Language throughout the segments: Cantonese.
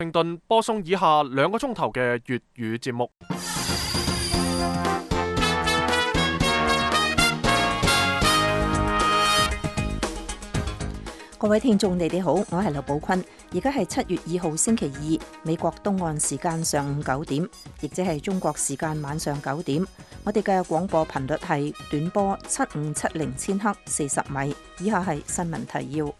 明頓播送以下2個鐘頭嘅粵語節目。 各位聽眾，你哋好，我係劉寶坤。而家係7月2號星期二，美國東岸時間上午9點，亦即係中國時間晚上9點。我哋嘅廣播頻率係短波7570千赫40米。以下係新聞提要。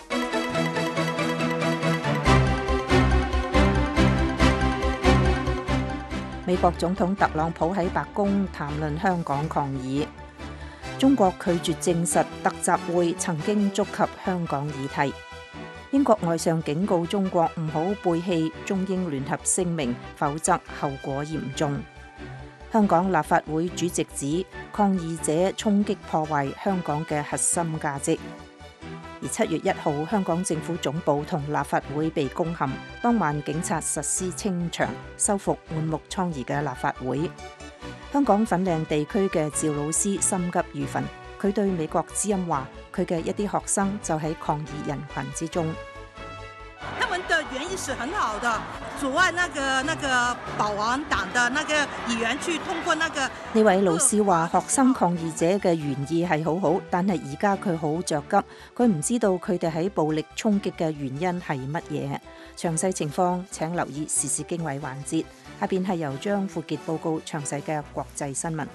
美國總統特朗普喺白宮談論香港抗議。中國拒絕證實特集會曾經觸及香港議題。英國外相警告中國唔好背棄中英聯合聲明，否則後果嚴重。香港立法會主席指抗議者衝擊破壞香港嘅核心價值。而7月1號，香港政府總部同立法會被攻陷，當晚警察實施清場，收復滿目瘡痍嘅立法會。香港粉嶺地區嘅趙老師心急如焚，佢對美國之音話：佢嘅一啲學生就喺抗議人群之中。 他們的原意是很好的，阻礙那個保皇黨的那個議員去通過那個。 呢位老師話：學生抗議者嘅原意係好好，但係而家佢好着急，佢唔知道佢哋喺暴力衝擊嘅原因係乜嘢。詳細情況請留意時事經緯環節。下邊係由張富傑報告詳細嘅國際新聞。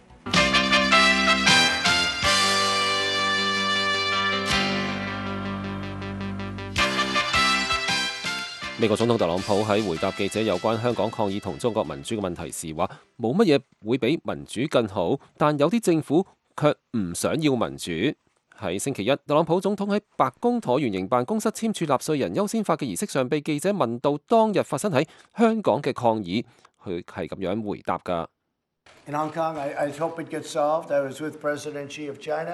美國總統特朗普喺回答記者有關香港抗議同中國民主嘅問題時話：冇乜嘢會比民主更好，但有啲政府卻唔想要民主。喺星期一，特朗普總統喺白宮橢圓形辦公室簽署納稅人優先法嘅儀式上，被記者問到當日發生喺香港嘅抗議，佢係咁樣回答㗎。 In Hong Kong, I hope it gets solved. I was with President Xi of China.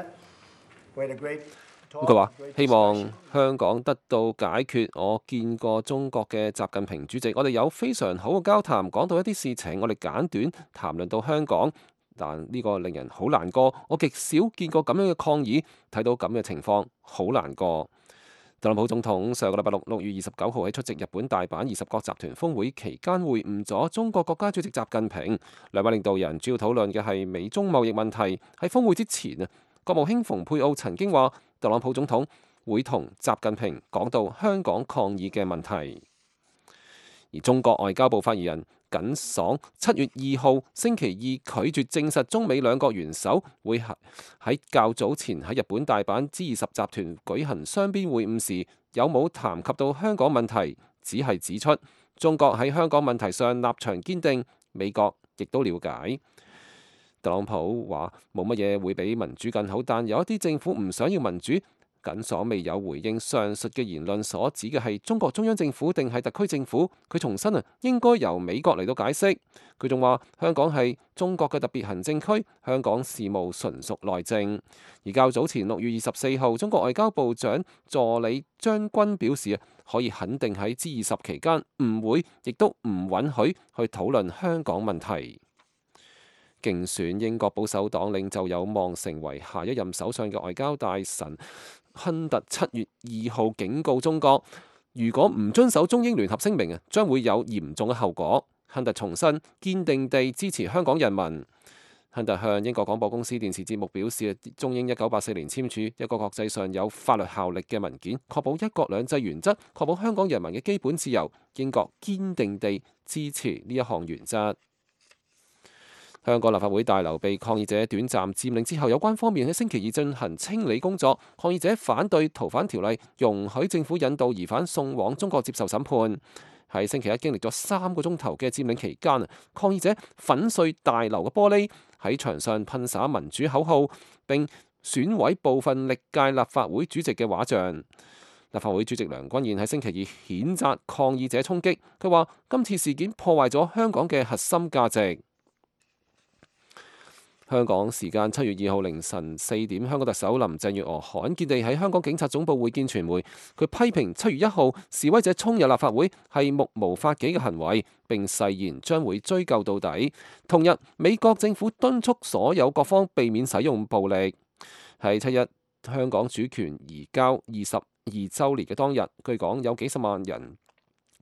We had a great talk. 佢話希望香港得到解決。我見過中國嘅習近平主席，我哋有非常好嘅交談，講到一啲事情，我哋簡短談論到香港。但呢個令人好難過，我極少見過咁樣嘅抗議，睇到咁嘅情況，好難過。特朗普總統上個禮拜6月29號喺出席日本大阪20國集團峰會期間會晤咗中國國家主席習近平，兩位領導人主要討論嘅係美中貿易問題。喺峰會之前啊，國務卿蓬佩奧曾經話特朗普總統會同習近平講到香港抗議嘅問題。而中國外交部發言人耿爽7月2號星期二拒絕證實中美兩國元首會喺較早前喺日本大阪G20集團舉行雙邊會晤時有冇談及到香港問題，只係指出中國喺香港問題上立場堅定，美國亦都了解。特朗普話冇乜嘢會比民主更好，但有一啲政府唔想要民主。耿爽未有回應上述嘅言論所指嘅係中國中央政府定係特區政府。佢重申應該由美國嚟到解釋。佢仲話香港係中國嘅特別行政區，香港事務純屬內政。而較早前6月24號，中國外交部長助理張軍表示可以肯定喺G20期間唔會亦都唔允許去討論香港問題。競選英國保守黨領袖有望成為下一任首相嘅外交大臣亨特7月2號警告中國，如果唔遵守中英聯合聲明將會有嚴重嘅後果。亨特重申堅定地支持香港人民。亨特向英國廣播公司電視節目表示，中英1984年簽署一個國際上有法律效力嘅文件，確保一國兩制原則，確保香港人民嘅基本自由。英國堅定地支持呢一項原則。香港立法會大樓被抗議者短暫佔領之後，有關方面喺星期二進行清理工作。抗議者反對逃犯條例容許政府引導疑犯送往中國接受審判。喺星期一經歷咗3個鐘頭嘅佔領期間，抗議者粉碎大樓嘅玻璃，喺牆上噴灑民主口號，並損毀部分歷屆立法會主席嘅畫像。立法會主席梁君彥喺星期二譴責抗議者衝擊，佢話今次事件破壞咗香港嘅核心價值。香港時間7月2號凌晨4點，香港特首林鄭月娥罕見地喺香港警察總部會見傳媒，佢批評7月1號示威者衝入立法會係目無法紀嘅行為，並誓言將會追究到底。同日，美國政府敦促所有各方避免使用暴力。喺7日香港主權移交22週年嘅當日，據講有幾十萬人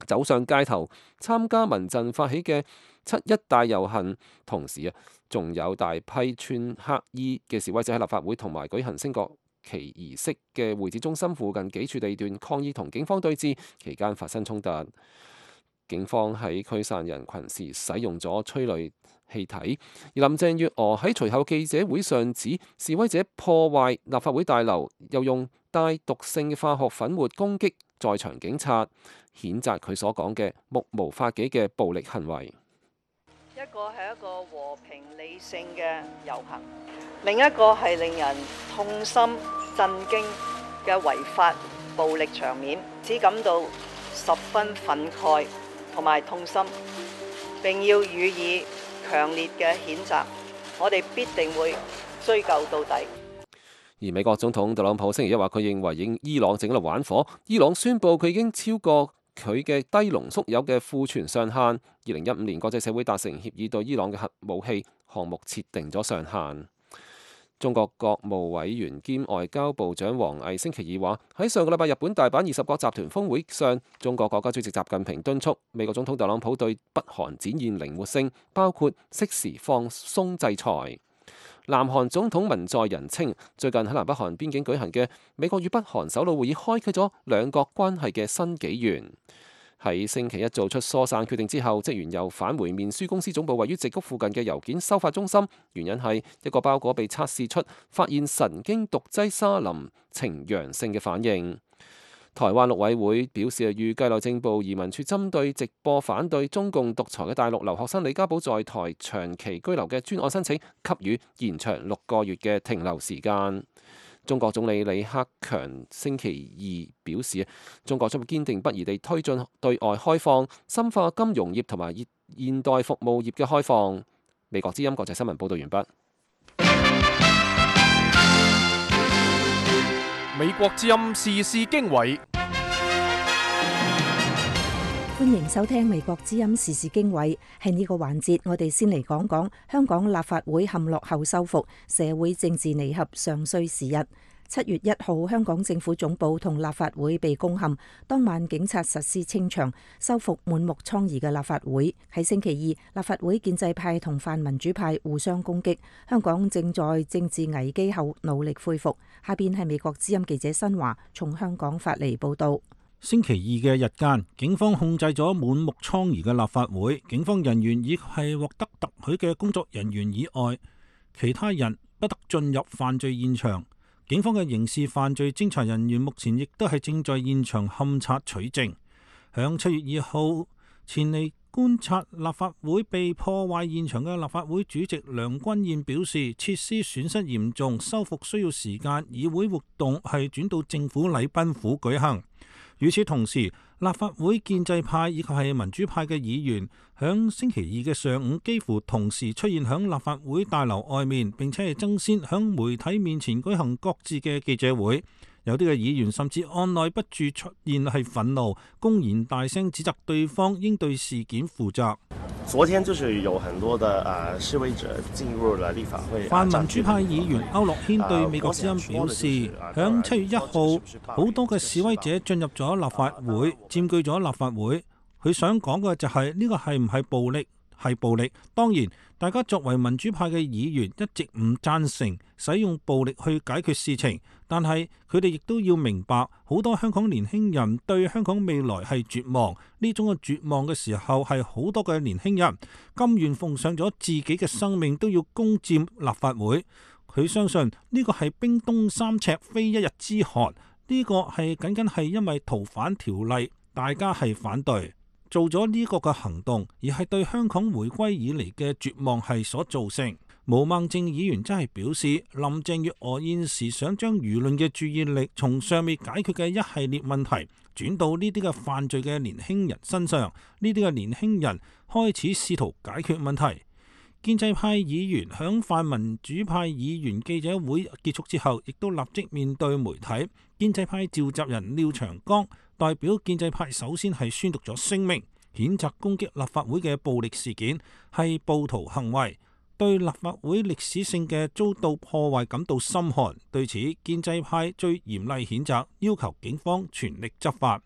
走上街頭參加民陣發起嘅七一大遊行，同時仲有大批穿黑衣嘅示威者喺立法會同埋舉行升國旗儀式嘅會展中心附近幾處地段抗議同警方對峙，期間發生衝突。警方喺驅散人群時使用咗催淚氣體，而林鄭月娥喺隨後記者會上指示威者破壞立法會大樓，又用帶毒性嘅化學粉末攻擊在場警察，譴責佢所講嘅目無法紀嘅暴力行為。 一個係一個和平理性嘅遊行，另一個係令人痛心震驚嘅違法暴力場面，只感到十分憤慨同埋痛心，並要予以強烈嘅譴責，我哋必定會追究到底。 而美國總統特朗普星期一話，佢認為伊朗正喺度玩火。伊朗宣布佢已經超過佢嘅低濃縮鈾嘅庫存上限。2015年國際社會達成協議，對伊朗嘅核武器項目設定咗上限。中國國務委員兼外交部長王毅星期二話，喺上個禮拜日本大阪20國集團峰會上，中國國家主席習近平敦促美國總統特朗普對北韓展現靈活性，包括適時放鬆制裁。南韓總統文在寅稱，最近喺南北韓邊境舉行嘅美國與北韓首腦會議，開啟咗兩國關係嘅新紀元。喺星期一做出疏散決定之後，職員又返回面書公司總部位於矽谷附近嘅郵件收發中心，原因係一個包裹被測試出發現神經毒劑沙林呈陽性嘅反應。台灣陸委會表示，預計內政部移民處針對直播反對中共獨裁嘅大陸留學生李家寶在台長期居留嘅專案申請，給予延長6個月嘅停留時間。中國總理李克強星期二表示，中國將會堅定不移地推進對外開放，深化金融業同埋現代服務業嘅開放。美國之音國際新聞報道完畢。 美國之音時事經緯， 歡迎收聽美國之音時事經緯。喺呢個環節，我哋先嚟講講香港立法會陷落後修復，社會政治彌合尚需時日。7月1號，香港政府總部同立法會被攻陷，當晚警察實施清場，修復滿目瘡痍嘅立法會。喺星期二，立法會建制派同泛民主派互相攻擊，香港正在政治危機後努力恢復。下邊係美國之音記者新華從香港發嚟報道。 星期二嘅日間，警方控制咗滿目瘡痍嘅立法會，警方人員以係獲得特許嘅工作人員以外，其他人不得進入犯罪現場。警方嘅刑事犯罪偵查人員目前亦都係正在現場勘察取證。響7月2號前嚟觀察立法會被破壞現場嘅立法會主席梁君彥表示，設施損失嚴重，修復需要時間，議會活動係轉到政府禮賓府舉行。與此同時，立法會建制派以及係民主派嘅議員響星期二嘅上午幾乎同時出現響立法會大樓外面，並且係爭先響媒體面前舉行各自嘅記者會。有啲嘅議員甚至按捺不住出現係憤怒，公然大聲指責對方應對事件負責。 昨天就是有很多的示威者進入了立法會。 泛民主派議員區諾軒對美國之音表示，響7月1號，好多嘅示威者進入咗立法會，佔據咗立法會。佢想講嘅就係呢個係唔係暴力？係暴力。當然，大家作為民主派嘅議員一直唔贊成使用暴力去解決事情，但係佢哋亦都要明白，好多香港年輕人對香港未來係絕望。呢種嘅絕望嘅時候，係好多嘅年輕人甘願奉上咗自己嘅生命都要攻佔立法會。佢相信呢個係冰凍3尺非一日之寒，呢個係僅僅係因為逃犯條例，大家係反對。做咗呢個嘅行動，而係對香港回歸以嚟嘅絕望係所造成。毛孟靜議員真係表示，林鄭月娥現時想將輿論嘅注意力從尚未解決嘅一系列問題轉到呢啲嘅犯罪嘅年輕人身上，呢啲嘅年輕人開始試圖解決問題。建制派議員響泛民主派議員記者會結束之後，亦都立即面對媒體。建制派召集人廖長江代表建制派首先係宣讀咗聲明，譴責攻擊立法會嘅暴力事件係暴徒行為，對立法會歷史性嘅遭到破壞感到心寒。對此，建制派最嚴厲譴責，要求警方全力執法。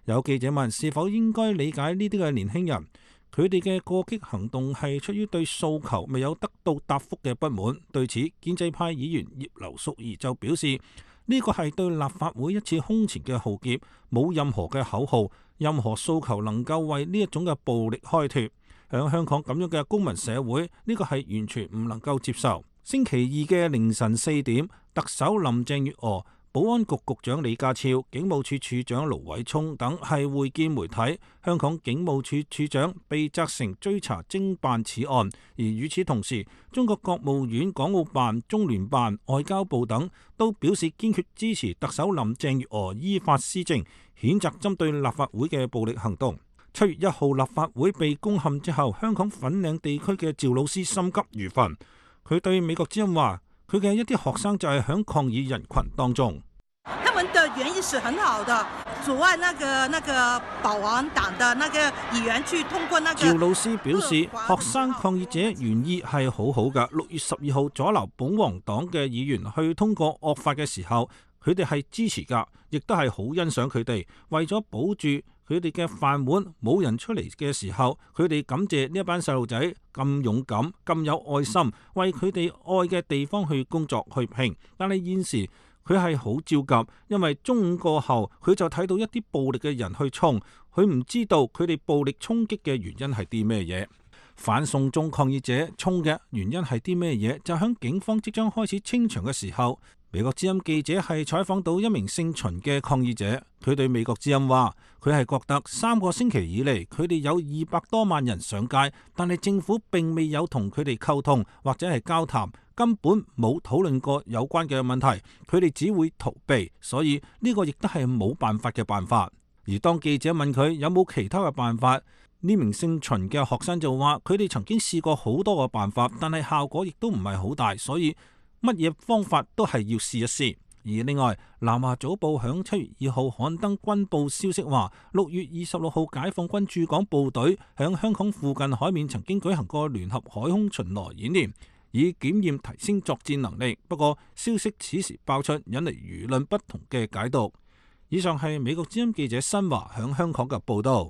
有記者問是否應該理解呢啲嘅年輕人，佢哋嘅過激行動係出於對訴求未有得到答覆嘅不滿。對此，建制派議員葉劉淑儀就表示，呢個係對立法會一次空前嘅浩劫，冇任何嘅口號，任何訴求能夠為呢一種嘅暴力開脫。喺香港咁樣嘅公民社會，呢個係完全唔能夠接受。星期二嘅凌晨4點，特首林鄭月娥、保安局局長李家超、警務處處長盧偉聰等係會見媒體。香港警務處處長被責成追查偵辦此案，而與此同時，中國國務院港澳辦、中聯辦、外交部等都表示堅決支持特首林鄭月娥依法施政，譴責針對立法會嘅暴力行動。7月1號立法會被攻陷之後，香港粉嶺地區嘅趙老師心急如焚。佢對美國之音話，佢嘅一啲學生就係響抗議人群當中。 他們的原意是很好的，阻礙那個保皇黨的那個議員去通過那個。 趙老師表示，學生抗議者原意係好好㗎。6月12號阻撓保皇黨嘅議員去通過惡法嘅時候，佢哋係支持㗎，亦都係好欣賞佢哋。為咗保住佢哋嘅飯碗，冇人出嚟嘅時候，佢哋感謝呢一班細路仔咁勇敢、咁有愛心，為佢哋愛嘅地方去工作去拼。但係現時佢係好焦急，因為中午過後佢就睇到一啲暴力嘅人去衝，佢唔知道佢哋暴力衝擊嘅原因係啲咩嘢。反送中抗議者衝嘅原因係啲咩嘢？就響警方即將開始清場嘅時候，美國之音記者係採訪到一名姓秦嘅抗議者，佢對美國之音話，佢係覺得3個星期以嚟，佢哋有200多萬人上街，但係政府並未有同佢哋溝通或者係交談，根本冇討論過有關嘅問題，佢哋只會逃避，所以呢個亦都係冇辦法嘅辦法。而當記者問佢有冇其他嘅辦法，呢名姓秦嘅學生就話，佢哋曾經試過好多個辦法，但係效果亦都唔係好大，所以乜嘢方法都係要試一試。而另外，南華早報響7月2號刊登軍報消息話，6月26號解放軍駐港部隊響香港附近海面曾經舉行過聯合海空巡邏演練，以檢驗提升作戰能力。不過消息此時爆出，引嚟輿論不同嘅解讀。以上係美國之音記者新華響香港嘅報道。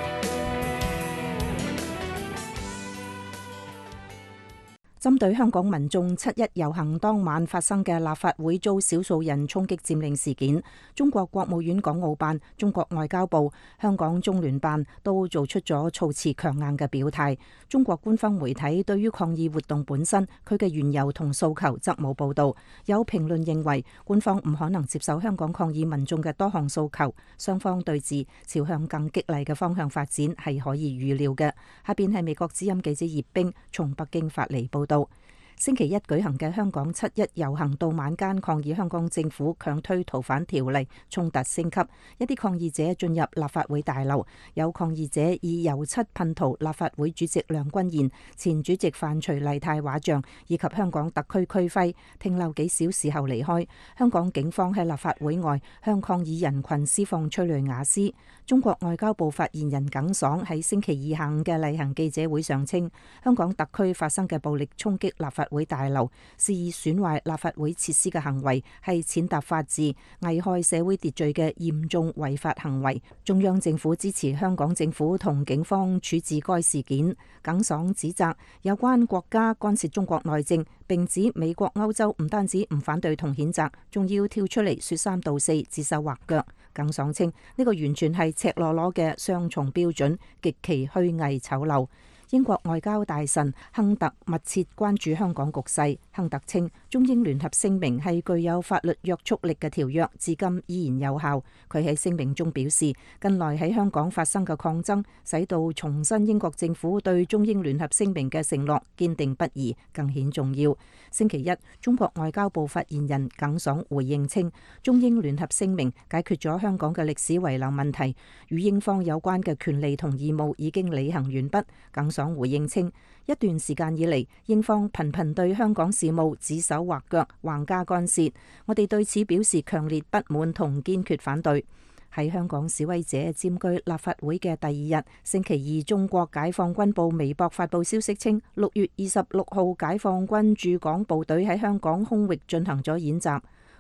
針對香港民眾7·1遊行當晚發生嘅立法會遭少數人衝擊佔領事件，中國國務院港澳辦、中國外交部、香港中聯辦都做出咗措辭強硬嘅表態。中國官方媒體對於抗議活動本身，佢嘅緣由同訴求則冇報導。有評論認為，官方唔可能接受香港抗議民眾嘅多項訴求，雙方對峙朝向更激勵嘅方向發展係可以預料嘅。下邊係美國之音記者葉冰從北京發嚟報道。星期一舉行嘅香港7·1遊行到晚間抗議香港政府強推逃犯條例，衝突升級，一啲抗議者進入立法會大樓，有抗議者以油漆噴塗立法會主席梁君彥、前主席范徐麗泰畫像以及香港特區區徽，停留幾小時後離開。香港警方喺立法會外向抗議人群施放催淚瓦斯。中國外交部發言人耿爽喺星期二下午嘅例行記者會上稱，香港特區發生嘅暴力衝擊立法會大樓，肆意損壞立法會設施嘅行為係踐踏法治、危害社會秩序嘅嚴重違法行為。中央政府支持香港政府同警方處置該事件。耿爽指責有關國家干涉中國內政，並指美國、歐洲唔單止唔反對同譴責，仲要跳出嚟說三道四、指手畫腳。耿爽稱呢個完全係赤裸裸嘅雙重標準，極其虛偽醜陋。英國外交大臣亨特密切關注香港局勢。亨特稱，中英聯合聲明係具有法律約束力嘅條約，至今依然有效。佢喺聲明中表示，近來喺香港發生嘅抗爭，使到重申英國政府對中英聯合聲明嘅承諾堅定不移，更顯重要。星期一，中國外交部發言人耿爽回應稱，中英聯合聲明解決咗香港嘅歷史遺留問題，與英方有關嘅權利同義務已經履行完畢。耿爽回應稱，一段時間以嚟，英方頻頻對香港事務指手畫腳、橫加干涉，我哋對此表示強烈不滿同堅決反對。喺香港示威者佔據立法會嘅第二日，星期二，中國解放軍報微博發布消息稱，6月26號解放軍駐港部隊喺香港空域進行咗演習。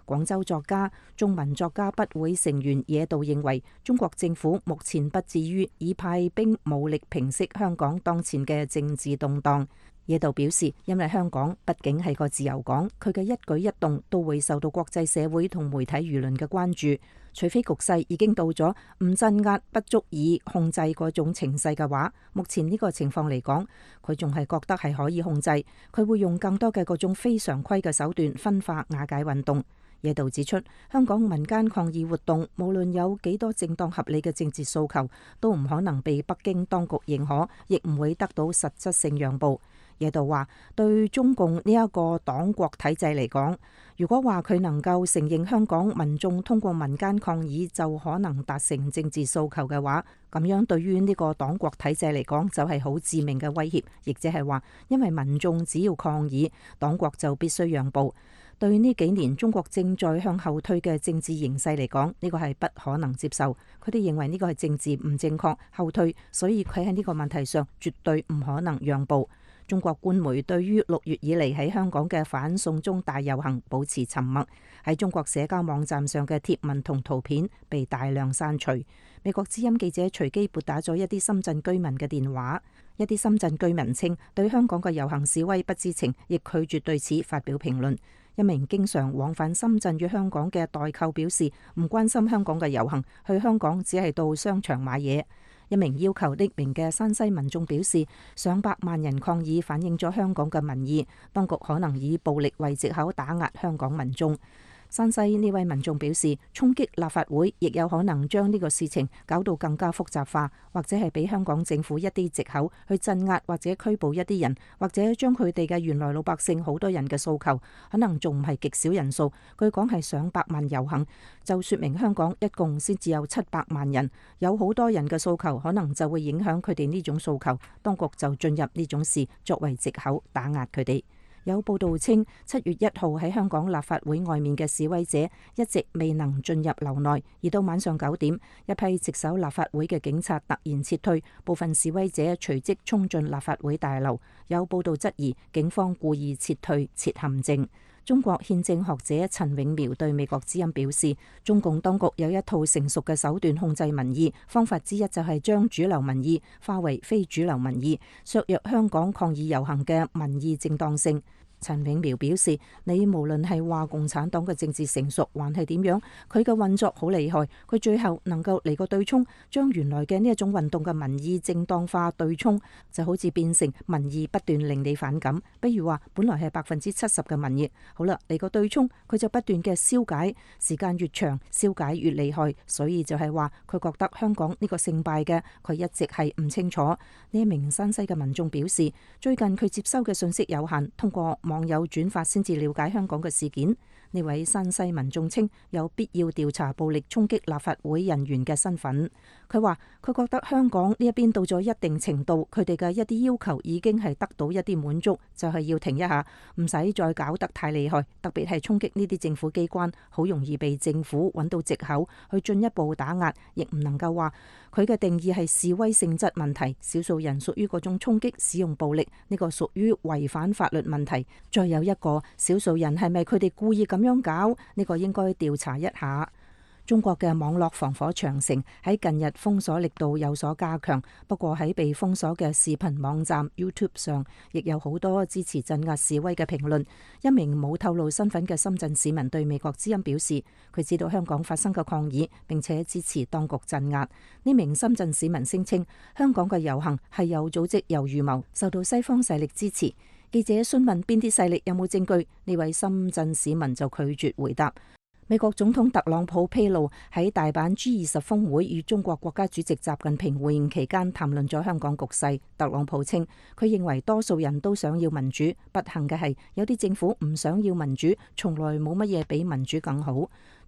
廣州作家、中文作家筆會成員野道認為，中國政府目前不至於以派兵武力平息香港當前嘅政治動盪。野道表示，因為香港畢竟係個自由港，佢嘅一舉一動都會受到國際社會同媒體輿論嘅關注。除非局勢已經到咗唔鎮壓不足以控制嗰種情勢嘅話，目前呢個情況嚟講，佢仲係覺得係可以控制。佢會用更多嘅嗰種非常規嘅手段分化瓦解運動。野道指出，香港民間抗議活動無論有幾多正當合理嘅政治訴求，都唔可能被北京當局認可，亦唔會得到實質性讓步。野道話，對中共呢一個黨國體制嚟講，如果話佢能夠承認香港民眾通過民間抗議就可能達成政治訴求嘅話，咁樣對於呢個黨國體制嚟講就係好致命嘅威脅，亦即係話，因為民眾只要抗議，黨國就必須讓步。對呢幾年中國正在向後退嘅政治形勢嚟講，呢個係不可能接受。佢哋認為呢個係政治唔正確、後退，所以佢喺呢個問題上絕對唔可能讓步。中國官媒對於6月以嚟喺香港嘅反送中大遊行保持沉默，喺中國社交網站上嘅貼文同圖片被大量刪除。美國之音記者隨機撥打咗一啲深圳居民嘅電話，一啲深圳居民稱對香港嘅遊行示威不知情，亦拒絕對此發表評論。一名經常往返深圳與香港嘅代購表示唔關心香港嘅遊行，去香港只係到商場買嘢。一名要求匿名嘅山西民眾表示，上百萬人抗議反映咗香港嘅民意，當局可能以暴力為藉口打壓香港民眾。山西呢位民眾表示，衝擊立法會亦有可能將呢個事情搞到更加複雜化，或者係俾香港政府一啲藉口去鎮壓或者拘捕一啲人，或者將佢哋嘅原來老百姓好多人嘅訴求，可能仲唔係極少人數，據講係上百萬遊行，就說明香港一共先至有700萬人，有好多人嘅訴求，可能就會影響佢哋呢種訴求，當局就進入呢種事作為藉口打壓佢哋。有報道稱，7月1號喺香港立法會外面嘅示威者一直未能進入樓內，而到晚上9點，一批值守立法會嘅警察突然撤退，部分示威者隨即衝進立法會大樓。有報道質疑警方故意撤退設陷阱。中國憲政學者陳永苗對美國之音表示，中共當局有一套成熟嘅手段控制民意，方法之一就係將主流民意化為非主流民意，削弱香港抗議遊行嘅民意正當性。陳永苗表示，你無論係話共產黨嘅政治成熟，還係點樣，佢嘅運作好厲害，佢最後能夠嚟個對沖，將原來嘅呢一種運動嘅民意正當化對沖，就好似變成民意不斷令你反感。比如話，本來係70%嘅民意，好啦，嚟個對沖，佢就不斷嘅消解，時間越長，消解越厲害，所以就係話佢覺得香港呢個勝敗嘅，佢一直係唔清楚。呢一名山西嘅民眾表示，最近佢接收嘅信息有限，通過網友轉發先至了解香港嘅事件。呢位山西民眾稱有必要調查暴力衝擊立法會人員嘅身份。佢話佢覺得香港呢一邊到咗一定程度，佢哋嘅一啲要求已經係得到一啲滿足，就係要停一下，唔使再搞得太厲害。特別係衝擊呢啲政府機關，好容易被政府揾到藉口去進一步打壓，亦唔能夠話佢嘅定義係示威性質問題。少數人屬於嗰種衝擊使用暴力，呢個屬於違反法律問題。再有一個少數人係咪佢哋故意咁樣搞？呢個應該調查一下。中國嘅網絡防火長城喺近日封鎖力度有所加強，不過喺被封鎖嘅視頻網站 YouTube 上，亦有好多支持鎮壓示威嘅評論。一名冇透露身份嘅深圳市民對美國之音表示，佢知道香港發生嘅抗議，並且支持當局鎮壓。呢名深圳市民聲稱，香港嘅遊行係有組織、有預謀，受到西方勢力支持。記者詢問邊啲勢力有冇證據，呢位深圳市民就拒絕回答。美國總統特朗普披露喺大阪 G20 峰會與中國國家主席習近平會晤期間談論咗香港局勢。特朗普稱，佢認為多數人都想要民主，不幸嘅係有啲政府唔想要民主，從來冇乜嘢比民主更好。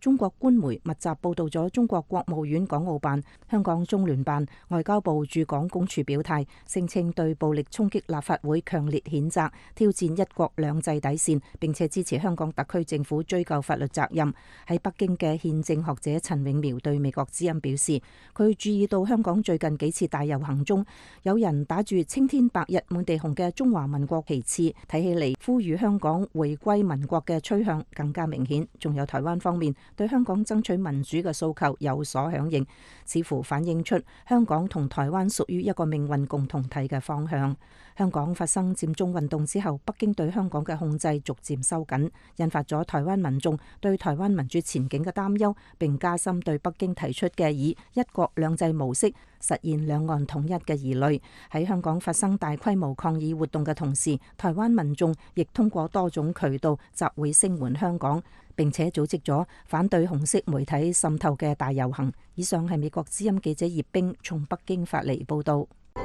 中國官媒密集報導咗中國國務院港澳辦、香港中聯辦、外交部駐港公署表態，聲稱對暴力衝擊立法會強烈譴責，挑戰一國兩制底線，並且支持香港特區政府追究法律責任。喺北京嘅憲政學者陳永苗對美國之音表示，佢注意到香港最近幾次大遊行中，有人打住青天白日滿地紅嘅中華民國旗幟，睇起嚟呼籲香港回歸民國嘅趨向更加明顯。仲有台灣方面對香港爭取民主嘅訴求有所響應，似乎反映出香港同台灣屬於一個命運共同體嘅方向。香港發生佔中運動之後，北京對香港嘅控制逐漸收緊，引發咗台灣民眾對台灣民主前景嘅擔憂，並加深對北京提出嘅以一國兩制模式實現兩岸統一嘅疑慮。喺香港發生大規模抗議活動嘅同時，台灣民眾亦通過多種渠道集會聲援香港，並且組織咗反對紅色媒體滲透嘅大遊行。以上係美國之音記者葉冰從北京發嚟報道。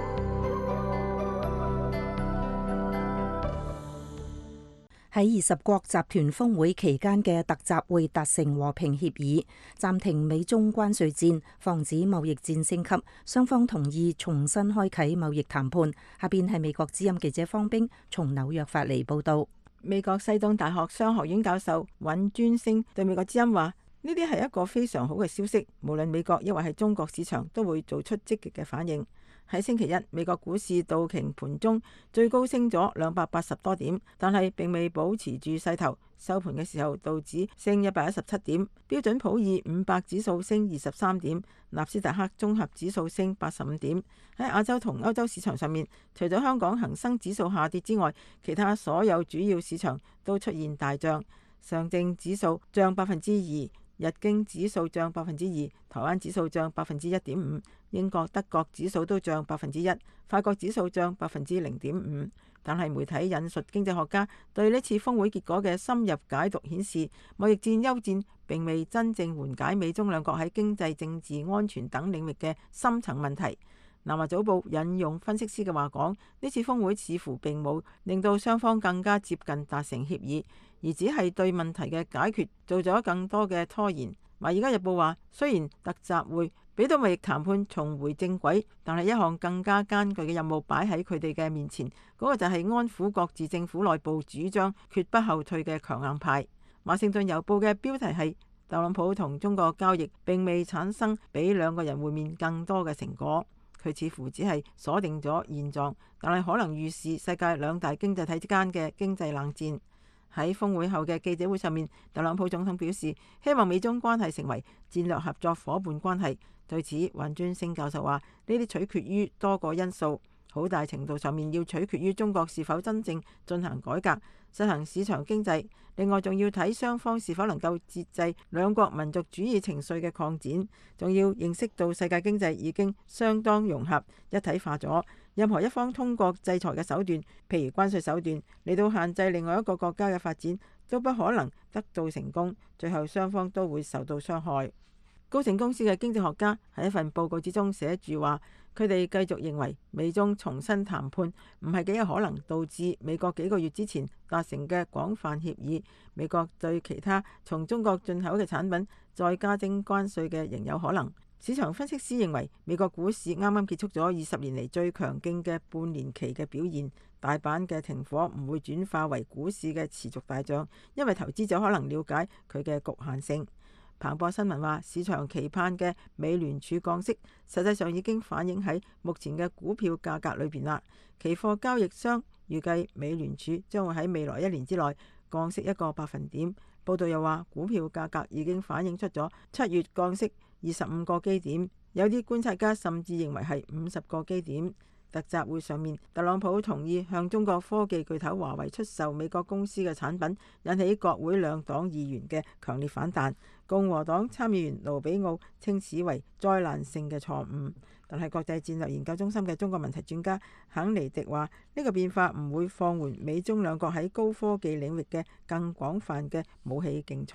喺20國集團峰會期間嘅特集會達成和平協議，暫停美中關稅戰，防止貿易戰升級，雙方同意重新開啟貿易談判。下邊係美國之音記者方冰從紐約發嚟報道。 美國西東大學商學院教授尹尊星對美國之音話：呢啲係一個非常好嘅消息，無論美國抑或係中國市場都會做出積極嘅反應。喺星期一，美國股市道瓊盤中最高升咗280多點，但係並未保持住勢頭。收盤嘅時候，道指升117點，標準普爾500指數升23點，納斯達克綜合指數升85點。喺亞洲同歐洲市場上面，除咗香港恒生指數下跌之外，其他所有主要市場都出現大漲。上證指數漲2%，日經指數漲2%，台灣指數漲1.5%，英國、德國指數都漲1%，法國指數漲0.5%。但係媒體引述經濟學家對呢次峰會結果嘅深入解讀顯示，貿易戰休戰並未真正緩解美中兩國喺經濟、政治、安全等領域嘅深層問題。南華早報引用分析師嘅話講，呢次峰會似乎並冇令到雙方更加接近達成協議，而只係對問題嘅解決做咗更多嘅拖延。華爾街日報話，雖然特集會俾到貿易談判重回正軌，但係一項更加艱巨嘅任務擺喺佢哋嘅面前，嗰個就係安撫各自政府內部主張絕不後退嘅強硬派。華盛頓郵報嘅標題係特朗普同中國交易並未產生比兩個人會面更多嘅成果。佢似乎只係鎖定咗現狀，但係可能預示世界兩大經濟體之間嘅經濟冷戰。喺峰會後嘅記者會上面，特朗普總統表示希望美中關係成為戰略合作夥伴關係。對此，尹尊星教授話：呢啲取決於多個因素，好大程度上面要取決於中國是否真正進行改革，實行市場經濟。另外，仲要睇雙方是否能夠節制兩國民族主義情緒嘅擴展，仲要認識到世界經濟已經相當融合一體化咗。任何一方通過制裁嘅手段，譬如關稅手段嚟到限制另外一個國家嘅發展，都不可能得到成功，最後雙方都會受到傷害。高盛公司嘅經濟學家喺一份報告之中寫住話，佢哋繼續認為美中重新談判唔係幾有可能導致美國幾個月之前達成嘅廣泛協議，美國對其他從中國進口嘅產品再加徵關稅嘅仍有可能。市場分析師認為，美國股市啱啱結束咗20年嚟最強勁嘅半年期嘅表現，大阪嘅停火唔會轉化為股市嘅持續大漲，因為投資者可能了解佢嘅局限性。彭博新聞話，市場期盼嘅美聯儲降息，實際上已經反映喺目前嘅股票價格裏邊啦。期貨交易商預計美聯儲將會喺未來1年之內降息1個百分點。報道又話，股票價格已經反映出咗7月降息25個基點，有啲觀察家甚至認為係50個基點。特集會上面，特朗普同意向中國科技巨頭華為出售美國公司嘅產品，引起國會兩黨議員嘅強烈反彈。共和黨參議員盧比奧稱此為災難性嘅錯誤，但係國際戰略研究中心嘅中國問題專家肯尼迪話：呢個變化唔會放緩美中兩國喺高科技領域嘅更廣泛嘅武器競賽。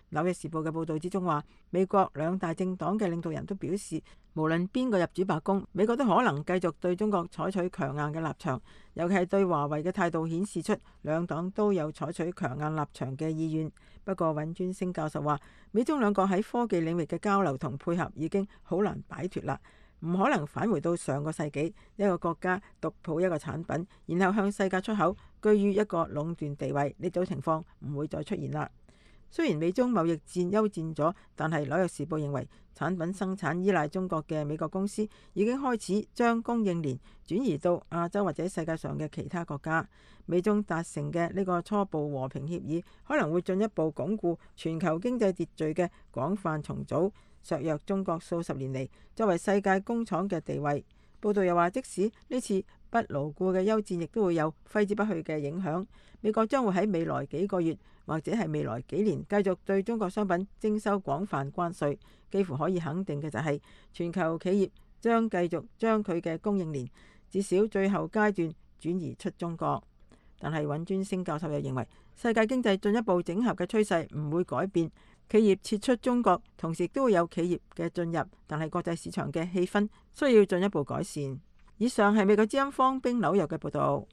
紐約時報嘅報導之中話，美國兩大政黨嘅領導人都表示，無論邊個入主白宮，美國都可能繼續對中國採取強硬嘅立場，尤其係對華為嘅態度顯示出兩黨都有採取強硬立場嘅意願。不過尹尊升教授話，美中兩國喺科技領域嘅交流同配合已經好難擺脫啦，唔可能返回到上個世紀一個國家獨抱一個產品，然後向世界出口，居於一個壟斷地位，呢種情況唔會再出現啦。雖然美中貿易戰休戰咗，但係紐約時報認為產品生產依賴中國嘅美國公司已經開始將供應鏈轉移到亞洲或者世界上嘅其他國家。美中達成嘅呢個初步和平協議可能會進一步鞏固全球經濟秩序嘅廣泛重組，削弱中國數十年嚟作為世界工廠嘅地位。報道又話，即使呢次不牢固嘅休戰亦都會有揮之不去嘅影響。美國將會喺未來幾個月或者係未來幾年繼續對中國商品徵收廣泛關稅。幾乎可以肯定嘅就係，全球企業將繼續將佢嘅供應鏈至少最後階段轉移出中國。但係尹尊升教授又認為，世界經濟進一步整合嘅趨勢唔會改變，企業撤出中國，同時都會有企業嘅進入，但係國際市場嘅氣氛需要進一步改善。以上係美國之音方冰紐約嘅報導。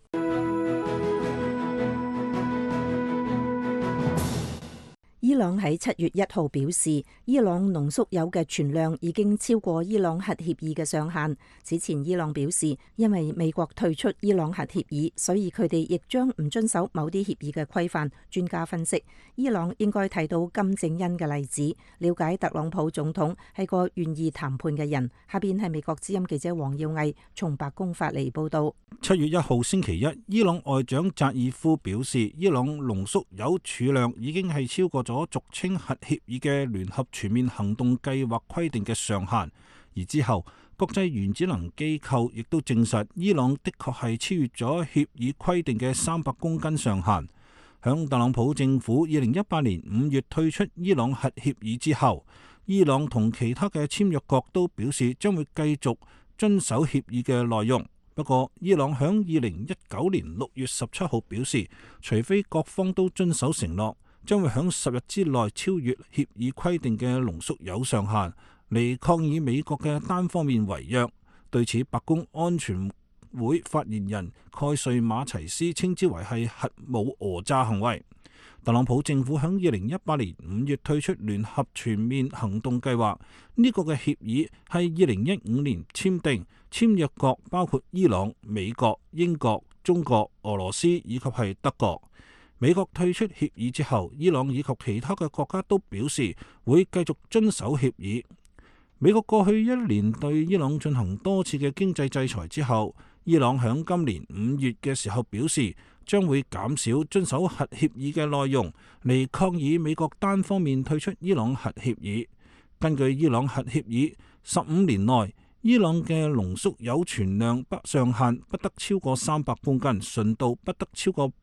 伊朗喺7月1號表示，伊朗濃縮鈾嘅存量已經超過伊朗核協議嘅上限。此前伊朗表示，因為美國退出伊朗核協議，所以佢哋亦將唔遵守某啲協議嘅規範。專家分析，伊朗應該睇到金正恩嘅例子，了解特朗普總統係個願意談判嘅人。下邊係美國之音記者黃耀毅從白宮發嚟報道。 7月1號星期一，伊朗外長扎爾夫表示，伊朗濃縮鈾儲量已經係超過咗俗稱核協議嘅聯合全面行動計劃規定嘅上限。而之後，國際原子能機構亦都證實，伊朗的確係超越咗協議規定嘅300公斤上限。響特朗普政府2018年5月退出伊朗核協議之後，伊朗同其他嘅簽約國都表示將會繼續遵守協議嘅內容。不過，伊朗響2019年6月17號表示，除非各方都遵守承諾，將會響10日之內超越協議規定嘅濃縮鈾上限，嚟抗議美國嘅單方面違約。對此，白宮安全會發言人蓋瑞馬齊斯稱之為係核武訛詐行為。特朗普政府響2018年5月退出聯合全面行動計劃，呢個嘅協議係2015年簽訂，簽約國包括伊朗、美國、英國、中國、俄羅斯以及係德國。美國退出協議之後，伊朗以及其他嘅國家都表示會繼續遵守協議。美國過去1年對伊朗進行多次嘅經濟制裁之後，伊朗響今年5月嘅時候表示將會減少遵守核協議嘅內容，嚟抗議美國單方面退出伊朗核協議。根據伊朗核協議，15年內伊朗嘅濃縮鈾存量上限不得超過300公斤，純度不得超過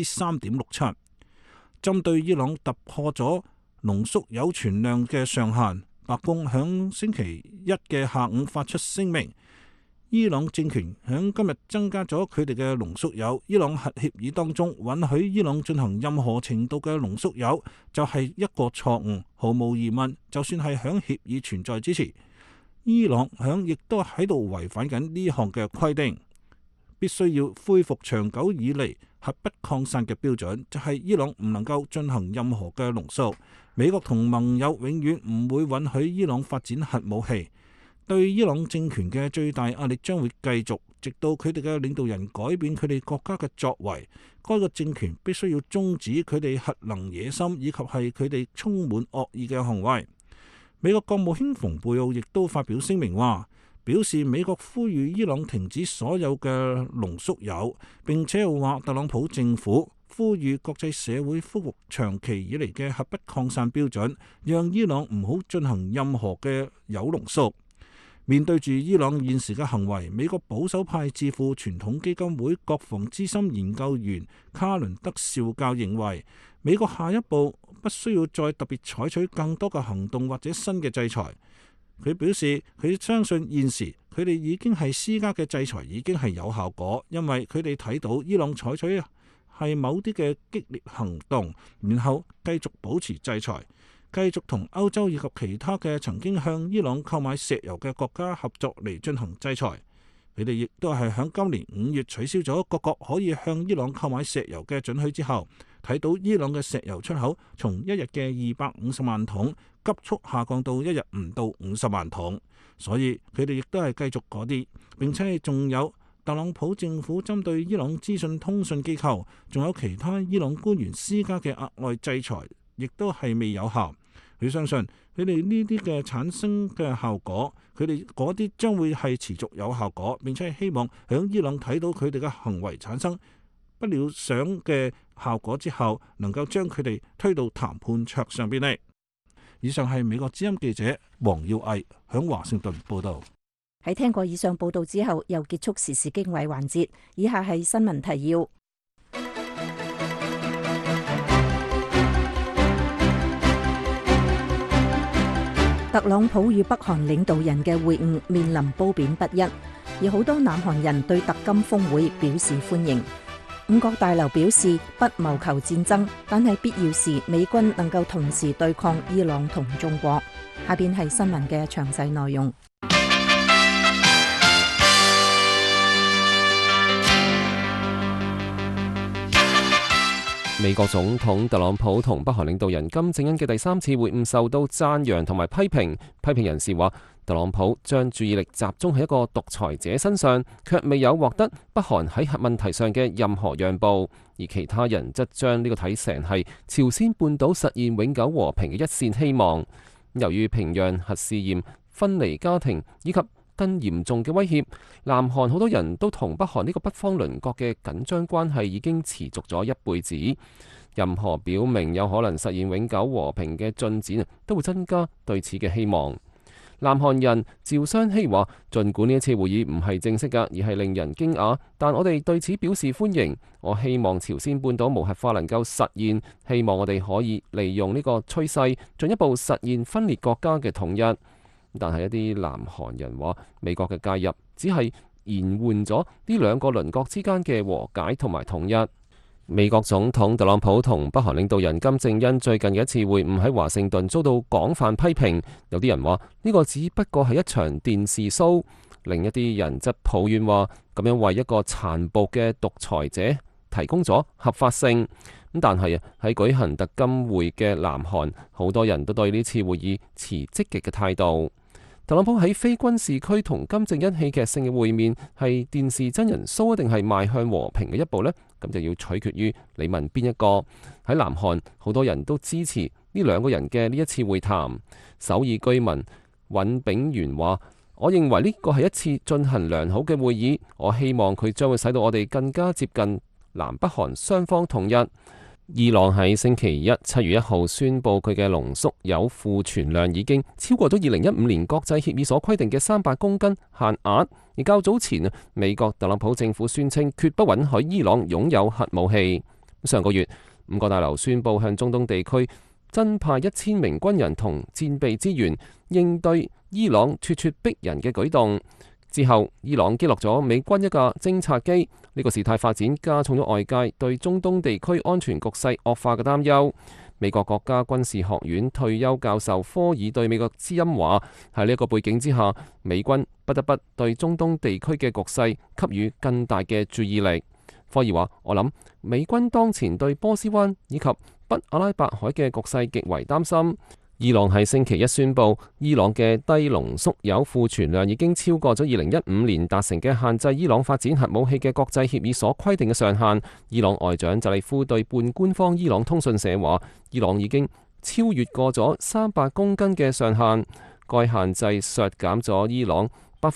3.67%。針對伊朗突破咗濃縮鈾存量嘅上限，白宮響星期一嘅下午發出聲明，伊朗政權響今日增加咗佢哋嘅濃縮鈾。伊朗核協議當中允許伊朗進行任何程度嘅濃縮鈾，就係一個錯誤。毫無疑問，就算係響協議存在之前，伊朗亦都喺度違反緊呢項嘅規定，必須要恢復長久以嚟核不擴散嘅標準，就係伊朗唔能夠進行任何嘅濃縮。美國同盟友永遠唔會允許伊朗發展核武器。對伊朗政權嘅最大壓力將會繼續，直到佢哋嘅領導人改變佢哋國家嘅作為。該個政權必須要終止佢哋核能野心以及係佢哋充滿惡意嘅行為。美國國務卿蓬佩奧亦都發表聲明表示美國呼籲伊朗停止所有嘅濃縮鈾，並且又話特朗普政府呼籲國際社會恢復長期以嚟嘅核不擴散標準，讓伊朗唔好進行任何嘅鈾濃縮。面對住伊朗現時嘅行為，美國保守派智庫傳統基金會國防資深研究員卡倫德少教認為，美國下一步不需要再特別採取更多嘅行動或者新嘅制裁。佢表示，佢相信現時佢哋已經係施加嘅制裁已經係有效果，因為佢哋睇到伊朗採取係某啲嘅激烈行動，然後繼續保持制裁。 繼續同歐洲以及其他嘅曾經向伊朗購買石油嘅國家合作嚟進行制裁。佢哋亦都係喺今年5月取消咗各國可以向伊朗購買石油嘅准許之後，睇到伊朗嘅石油出口從一日嘅250萬桶急速下降到一日唔到50萬桶，所以佢哋亦都係繼續嗰啲，並且仲有特朗普政府針對伊朗資訊通訊機構，仲有其他伊朗官員施加嘅額外制裁，亦都係未有效。佢相信佢哋呢啲嘅產生嘅效果，佢哋嗰啲將會係持續有效果，並且係希望響伊朗睇到佢哋嘅行為產生不了想嘅效果之後，能夠將佢哋推到談判桌上邊嚟。以上係美國之音記者黃耀毅響華盛頓報道。 喺聽過以上報道之後，又結束時事經緯環節。以下係新聞提要。特朗普與北韓領導人嘅會晤面臨褒貶不一，而好多南韓人對特金峰會表示歡迎。五角大樓表示不謀求戰爭，但係必要時美軍能夠同時對抗伊朗同中國。下邊係新聞嘅詳細內容。 美國總統特朗普同北韓領導人金正恩嘅第3次會晤受到讚揚同埋批評。批評人士話，特朗普將注意力集中喺一個獨裁者身上，卻未有獲得北韓喺核問題上嘅任何讓步，而其他人則將呢個睇成係朝鮮半島實現永久和平嘅一線希望。由於平壤核試驗、分離家庭以及更嚴重嘅威脅，南韓好多人都同北韓呢個北方鄰國嘅緊張關係已經持續咗一輩子。任何表明有可能實現永久和平嘅進展，都會增加對此嘅希望。南韓人趙湘熙話，儘管呢一次會議唔係正式㗎，而係令人驚訝，但我哋對此表示歡迎。我希望朝鮮半島無核化能夠實現，希望我哋可以利用呢個趨勢，進一步實現分裂國家嘅統一。但係一啲南韓人話，美國嘅介入只係延緩咗呢兩個鄰國之間嘅和解同埋統一。美國總統特朗普同北韓領導人金正恩最近嘅一次會晤喺華盛頓遭到廣泛批評，有啲人話呢個只不過係一場電視 show， 另一啲人則抱怨話咁樣為一個殘暴嘅獨裁者提供咗合法性。但係喺舉行特金會嘅南韓，好多人都對呢次會議持積極嘅態度。特朗普喺非軍事區同金正恩戲劇性嘅會面，係電視真人 show 定係邁向和平嘅一步呢？咁就要取決於你問邊一個。喺南韓，好多人都支持呢兩個人嘅呢一次會談。首爾居民尹炳元話：我認為呢個係一次進行良好嘅會議，我希望佢將會使到我哋更加接近南北韓雙方統一。伊朗喺星期一7月1號宣布佢嘅濃縮鈾庫存量已經超過咗2015年國際協議所規定嘅300公斤限額。而較早前美國特朗普政府宣稱決不允許伊朗擁有核武器。上個月五角大樓宣布向中東地區增派1000名軍人同戰備資源，應對伊朗咄咄逼人嘅舉動。之後，伊朗擊落咗美軍一架偵察機，呢個事態發展加重咗外界對中東地區安全局勢惡化嘅擔憂。美國國家軍事學院退休教授科爾對美國之音話：喺呢一個背景之下，美軍不得不對中東地區嘅局勢給予更大嘅注意力。科爾話：我諗美軍當前對波斯灣以及北阿拉伯海嘅局勢極為擔心。伊朗喺星期一宣布，伊朗嘅低濃縮鈾庫存量已經超過咗2015年達成嘅限制伊朗發展核武器嘅國際協議所規定嘅上限。伊朗外長扎利夫對半官方伊朗通訊社話，伊朗已經超越過咗300公斤嘅上限，該限制削減咗伊朗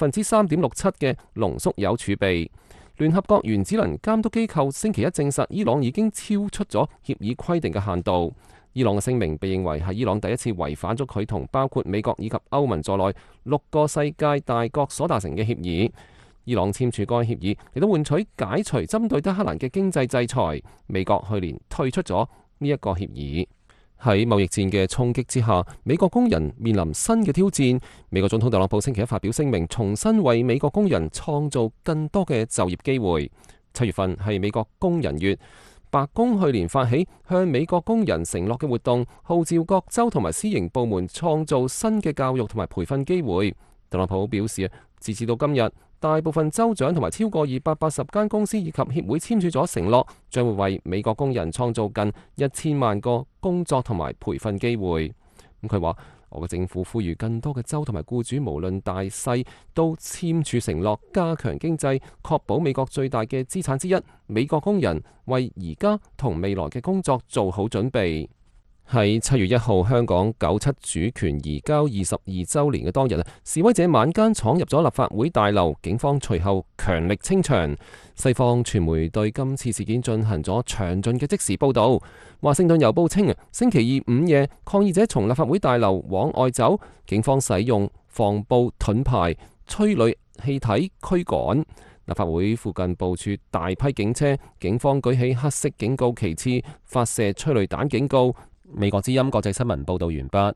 3.67%嘅濃縮鈾儲備。聯合國原子能監督機構星期一證實，伊朗已經超出咗協議規定嘅限度。伊朗嘅聲明被認為係伊朗第一次違反咗佢同包括美國以及歐盟在內6個世界大國所達成嘅協議。伊朗簽署該協議亦都換取解除針對德黑蘭嘅經濟制裁。美國去年退出咗呢一個協議。喺貿易戰嘅衝擊之下，美國工人面臨新嘅挑戰。美國總統特朗普星期一發表聲明，重新為美國工人創造更多嘅就業機會。7月份係美國工人月。 白宮去年發起向美國工人承諾嘅活動，號召各州同埋私營部門創造新嘅教育同埋培訓機會。特朗普表示，截至到今日，大部分州長同埋超過280間公司以及協會簽署咗承諾，將會為美國工人創造近1000萬個工作同埋培訓機會。佢話：我嘅政府呼籲更多嘅州同埋僱主，無論大細，都簽署承諾，加強經濟，確保美國最大嘅資產之一美國工人為而家同未來嘅工作做好準備。喺7月1號香港97主權移交22週年嘅當日，示威者晚間闖入咗立法會大樓，警方隨後強力清場。西方傳媒對今次事件進行咗詳盡嘅即時報導。華盛頓郵報稱，星期二午夜，抗議者從立法會大樓往外走，警方使用防暴盾牌、催淚氣體驅趕。立法會附近部署大批警車，警方舉起黑色警告旗幟，發射催淚彈警告。美國之音國際新聞報道完畢。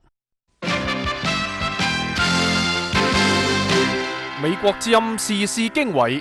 美國之音時事經緯，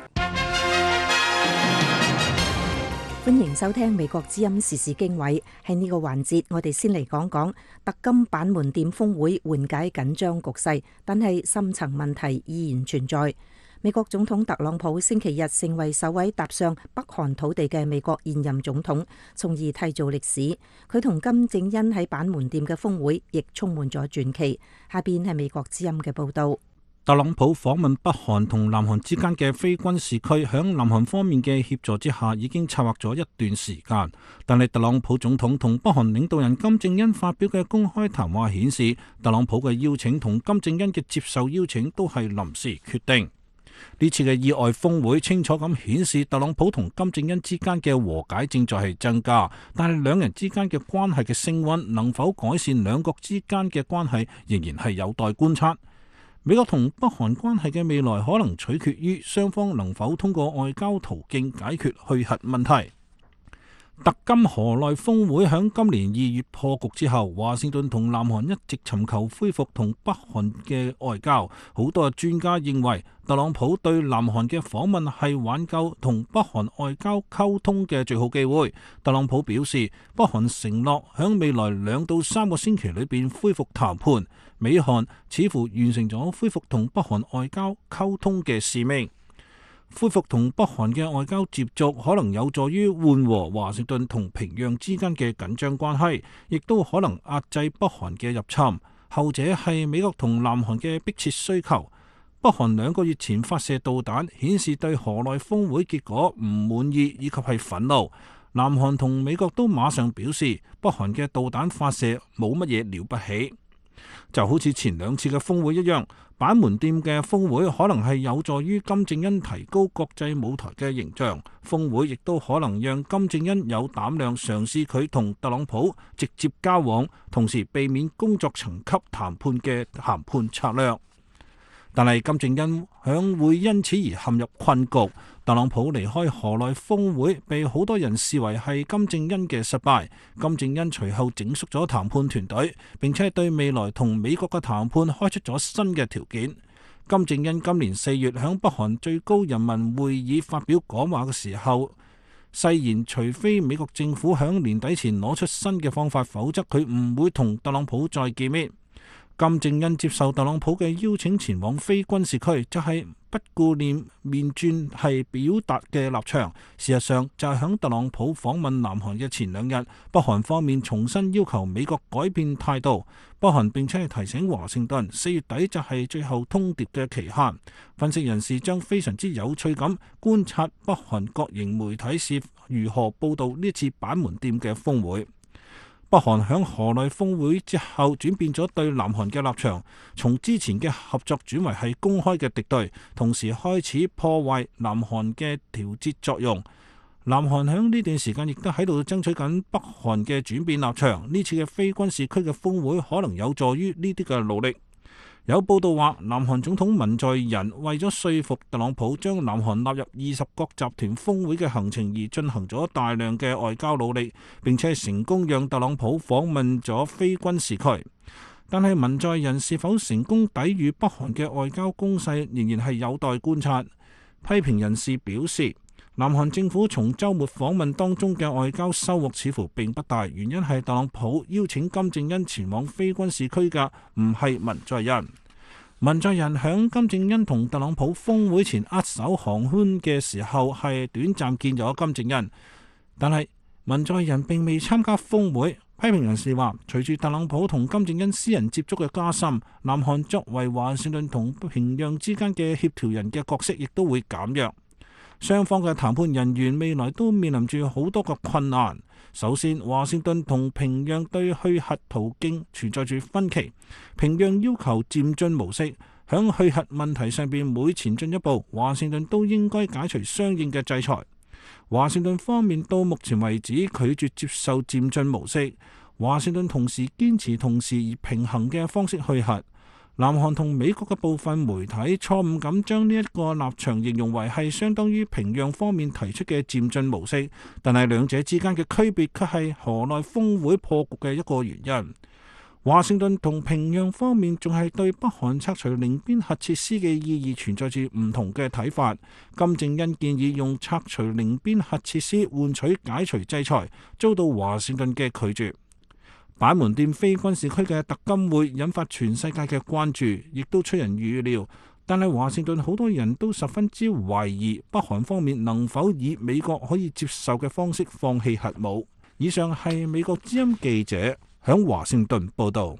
歡迎收聽美國之音時事經緯。喺呢個環節，我哋先嚟講講特金板門店峰會緩解緊張局勢，但係深層問題依然存在。美國總統特朗普星期日成為首位踏上北韓土地嘅美國現任總統，從而締造歷史。佢同金正恩喺板門店嘅峰會亦充滿咗傳奇。下邊係美國之音嘅報道。 特朗普訪問北韓同南韓之間嘅非軍事區，響南韓方面嘅協助之下，已經策劃咗一段時間。但係特朗普總統同北韓領導人金正恩發表嘅公開談話顯示，特朗普嘅邀請同金正恩嘅接受邀請都係臨時決定。呢次嘅意外峰會清楚咁顯示，特朗普同金正恩之間嘅和解正在係增加，但係兩人之間嘅關係嘅升溫能否改善兩國之間嘅關係，仍然係有待觀察。美國同北韓關係嘅未來可能取決於雙方能否通過外交途徑解決去核問題。特金河內峰會響今年2月破局之後，華盛頓同南韓一直尋求恢復同北韓嘅外交。好多專家認為，特朗普對南韓嘅訪問係挽救同北韓外交溝通嘅最好機會。特朗普表示，北韓承諾響未來2到3個星期裏邊恢復談判。美韓似乎完成咗恢復同北韓外交溝通嘅使命。恢復同北韓嘅外交接觸，可能有助於緩和華盛頓同平壤之間嘅緊張關係，亦都可能壓制北韓嘅入侵。後者係美國同南韓嘅迫切需求。北韓2個月前發射導彈，顯示對河內峰會結果唔滿意以及係憤怒。南韓同美國都馬上表示，北韓嘅導彈發射冇乜嘢了不起。就好似前2次嘅峰會一樣，板門店嘅峰會可能係有助於金正恩提高國際舞台嘅形象。峰會亦都可能讓金正恩有膽量嘗試佢同特朗普直接交往，同時避免工作層級談判嘅談判策略。但係金正恩會因此而陷入困局。特朗普離開河內峰會被好多人視為係金正恩嘅失敗。金正恩隨後整肅咗談判團隊，並且對未來同美國嘅談判開出咗新嘅條件。金正恩今年4月響北韓最高人民會議發表講話嘅時候，誓言除非美國政府響年底前攞出新嘅方法，否則佢唔會同特朗普再見面。金正恩接受特朗普嘅邀請前往非軍事區，就係不顧面轉係表達嘅立場。事實上，就係響特朗普訪問南韓嘅前2日，北韓方面重新要求美國改變態度。北韓並且係提醒華盛頓4月底就係最後通牒嘅期限。分析人士將非常之有趣咁觀察北韓國營媒體是如何報導呢次板門店嘅峰會。北韓響河內峰會之後轉變咗對南韓嘅立場，從之前嘅合作轉為係公開嘅敵對，同時開始破壞南韓嘅調節作用。南韓響呢段時間亦都喺度爭取緊北韓嘅轉變立場。呢次嘅非軍事區嘅峰會可能有助於呢啲嘅努力。有報道話，南韓總統文在寅為咗說服特朗普將南韓納入20國集團峰會嘅行程而進行咗大量嘅外交努力，並且成功讓特朗普訪問咗非軍事區。但係文在寅是否成功抵禦北韓嘅外交攻勢，仍然係有待觀察。批評人士表示， 南韓政府從週末訪問當中嘅外交收穫似乎並不大，原因係特朗普邀請金正恩前往非軍事區嘅唔係文在寅。文在寅響金正恩同特朗普峰會前握手寒暄嘅時候係短暫見咗金正恩，但係文在寅並未參加峰會。批評人士話，隨住特朗普同金正恩私人接觸嘅加深，南韓作為華盛頓同平壤之間嘅協調人嘅角色亦都會減弱。雙方嘅談判人員未來都面臨住好多個困難。首先，華盛頓同平壤對去核途徑存在住分歧。平壤要求漸進模式，響去核問題上邊每前進一步，華盛頓都應該解除相應嘅制裁。華盛頓方面到目前為止拒絕接受漸進模式。華盛頓同時堅持同時而平衡嘅方式去核。南韓同美國嘅部分媒體錯誤咁將呢一個立場形容為係相當於平壤方面提出嘅漸進模式，但係兩者之間嘅區別卻係河內峰會破局嘅一個原因。華盛頓同平壤方面仲係對北韓拆除寧邊核設施嘅意義存在住唔同嘅睇法。金正恩建議用拆除寧邊核設施換取解除制裁，遭到華盛頓嘅拒絕。板門店非軍事區嘅特金會引發全世界嘅關注，亦都出人預料。但係華盛頓好多人都十分之懷疑北韓方面能否以美國可以接受嘅方式放棄核武。以上係美國之音記者響華盛頓報道。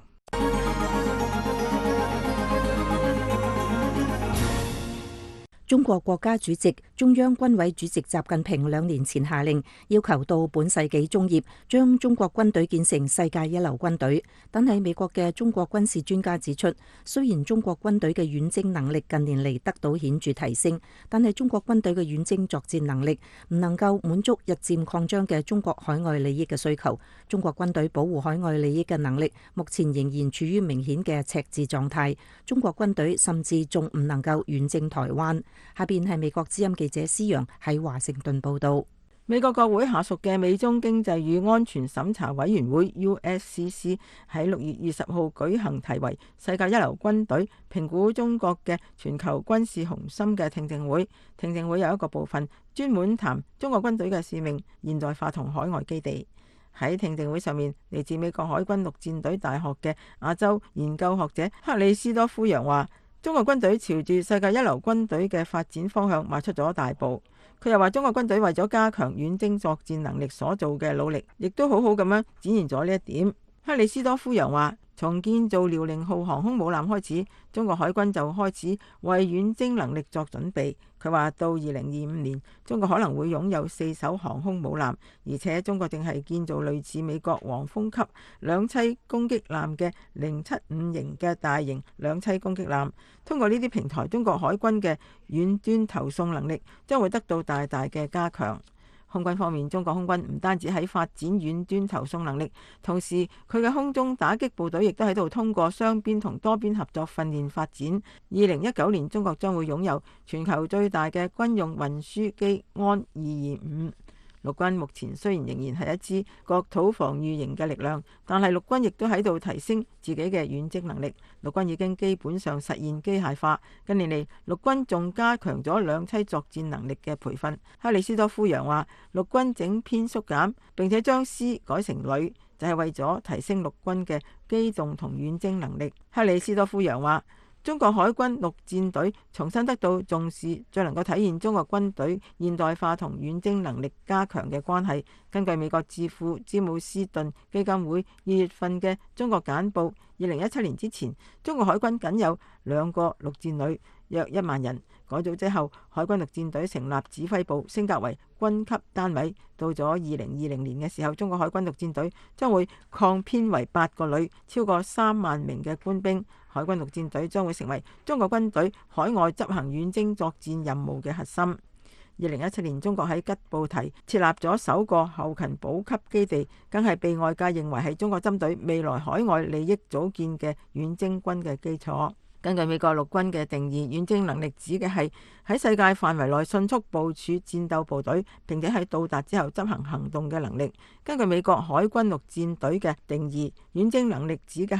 中國國家主席、中央軍委主席習近平2年前下令，要求到本世紀中葉將中國軍隊建成世界一流軍隊。但係美國嘅中國軍事專家指出，雖然中國軍隊嘅遠征能力近年嚟得到顯著提升，但係中國軍隊嘅遠征作戰能力唔能夠滿足日漸擴張嘅中國海外利益嘅需求。中國軍隊保護海外利益嘅能力目前仍然處於明顯嘅赤字狀態。中國軍隊甚至仲唔能夠遠征台灣。下邊係美國之音記者施陽喺華盛頓報道。 美國國會下屬嘅美中經濟與安全審查委員會 USCC 喺6月20號舉行題為世界一流軍隊評估中國嘅全球軍事雄心嘅聽證會。聽證會有一個部分專門談中國軍隊嘅使命、現代化同海外基地。喺聽證會上面，嚟自美國海軍陸戰隊大學嘅亞洲研究學者克里斯多夫揚話，中國軍隊朝住世界一流軍隊嘅發展方向邁出咗大步。佢又話，中國軍隊為咗加強遠征作戰能力所做嘅努力，亦都好好咁樣展現咗呢一點。克里斯多夫揚話，從建造遼寧號航空母艦開始，中國海軍就開始為遠征能力作準備。佢話到2025年，中國可能會擁有4艘航空母艦，而且中國正係建造類似美國黃蜂級兩棲攻擊艦嘅075型嘅大型兩棲攻擊艦。通過呢啲平台，中國海軍嘅遠端投送能力將會得到大大嘅加強。空軍方面，中國空軍唔單止喺發展遠端投送能力，同時佢嘅空中打擊部隊亦都喺度通過雙邊同多邊合作訓練發展。2019年，中國將會擁有全球最大嘅軍用運輸機安225。陸軍目前雖然仍然係一支國土防禦型嘅力量，但係陸軍亦都喺度提升自己嘅遠征能力。陸軍已經基本上實現機械化。近年嚟，陸軍仲加強咗兩棲作戰能力嘅培訓。克里斯多夫揚話，陸軍整編縮減，並且將師改成旅，就係為咗提升陸軍嘅機動同遠征能力。克里斯多夫揚話，中國海軍陸戰隊重新得到重視，最能夠體現中國軍隊現代化同遠征能力加強嘅關係。根據美國智庫詹姆斯頓基金會2月份嘅中國簡報，2017年之前，中國海軍僅有2個陸戰旅，約1萬人。改組之後，海軍陸戰隊成立指揮部，升格為軍級單位。到咗2020年嘅時候，中國海軍陸戰隊將會擴編為8個旅，超過3萬名嘅官兵。海軍陸戰隊將會成為中國軍隊海外執行遠征作戰任務嘅核心。2017年，中國喺吉布提設立咗首個後勤補給基地，更係被外界認為係中國針對未來海外利益組建嘅遠征軍嘅基礎。根據美國陸軍嘅定義，遠征能力指嘅係喺世界範圍內迅速部署戰鬥部隊，並且喺到達之後執行行動嘅能力。根據美國海軍陸戰隊嘅定義，遠征能力指嘅係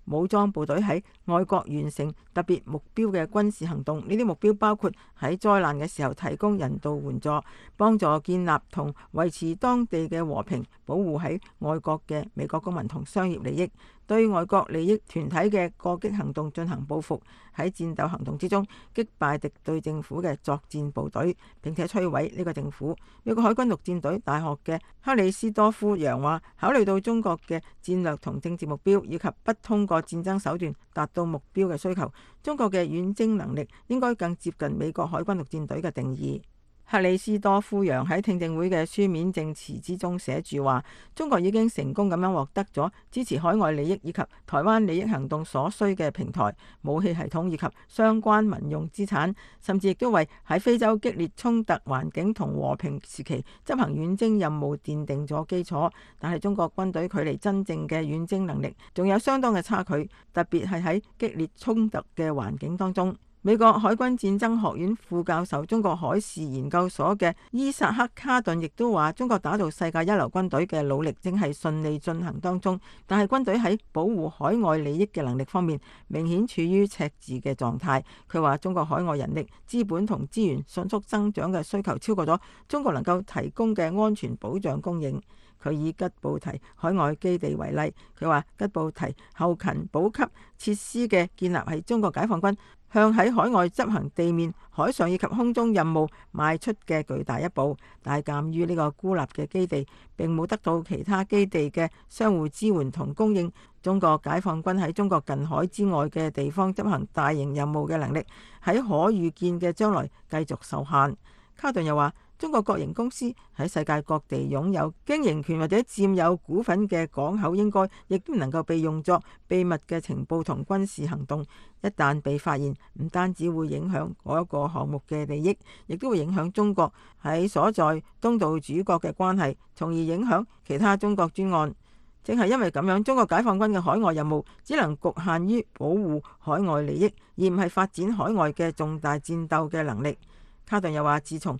武裝部隊喺外國完成特別目標嘅軍事行動。呢啲目標包括喺災難嘅時候提供人道援助，幫助建立同維持當地嘅和平，保護喺外國嘅美國公民同商業利益，對外國利益團體嘅過激行動進行報復，喺戰鬥行動之中擊敗敵對政府嘅作戰部隊，並且摧毀呢個政府。美國海軍陸戰隊大學嘅克里斯多夫楊話，考慮到中國嘅戰略同政治目標以及不通過戰爭手段達到目標嘅需求，中國嘅遠征能力應該更接近美國海軍陸戰隊嘅定義。克里斯多夫楊喺聽證會嘅書面證詞之中寫住話，中國已經成功咁樣獲得咗支持海外利益以及台灣利益行動所需嘅平台、武器系統以及相關民用資產，甚至亦都為喺非洲激烈衝突環境同和平時期執行遠征任務奠定咗基礎。但係中國軍隊距離真正嘅遠征能力仲有相當嘅差距，特別係喺激烈衝突嘅環境當中。美國海軍戰爭學院副教授、中國海事研究所嘅伊薩克卡頓亦都話，中國打造世界一流軍隊嘅努力正係順利進行當中，但係軍隊喺保護海外利益嘅能力方面明顯處於赤字嘅狀態。佢話中國海外人力、資本同資源迅速增長嘅需求超過咗中國能夠提供嘅安全保障供應。佢以吉布提海外基地為例，佢話吉布提後勤補給設施嘅建立係中國解放軍向喺海外執行地面、海上以及空中任務邁出嘅巨大一步。但係鑑於呢個孤立嘅基地並冇得到其他基地嘅相互支援同供應，中國解放軍喺中國近海之外嘅地方執行大型任務嘅能力喺可預見嘅將來繼續受限。卡頓又話，中國國營公司喺世界各地擁有經營權或者佔有股份嘅港口，應該亦都唔能夠被用作秘密嘅情報同軍事行動。一旦被發現，唔單止會影響嗰一個項目嘅利益，亦都會影響中國喺所在東道主國嘅關係，從而影響其他中國專案。正係因為咁樣，中國解放軍嘅海外任務只能局限於保護海外利益，而唔係發展海外嘅重大戰鬥嘅能力。卡頓又話，自從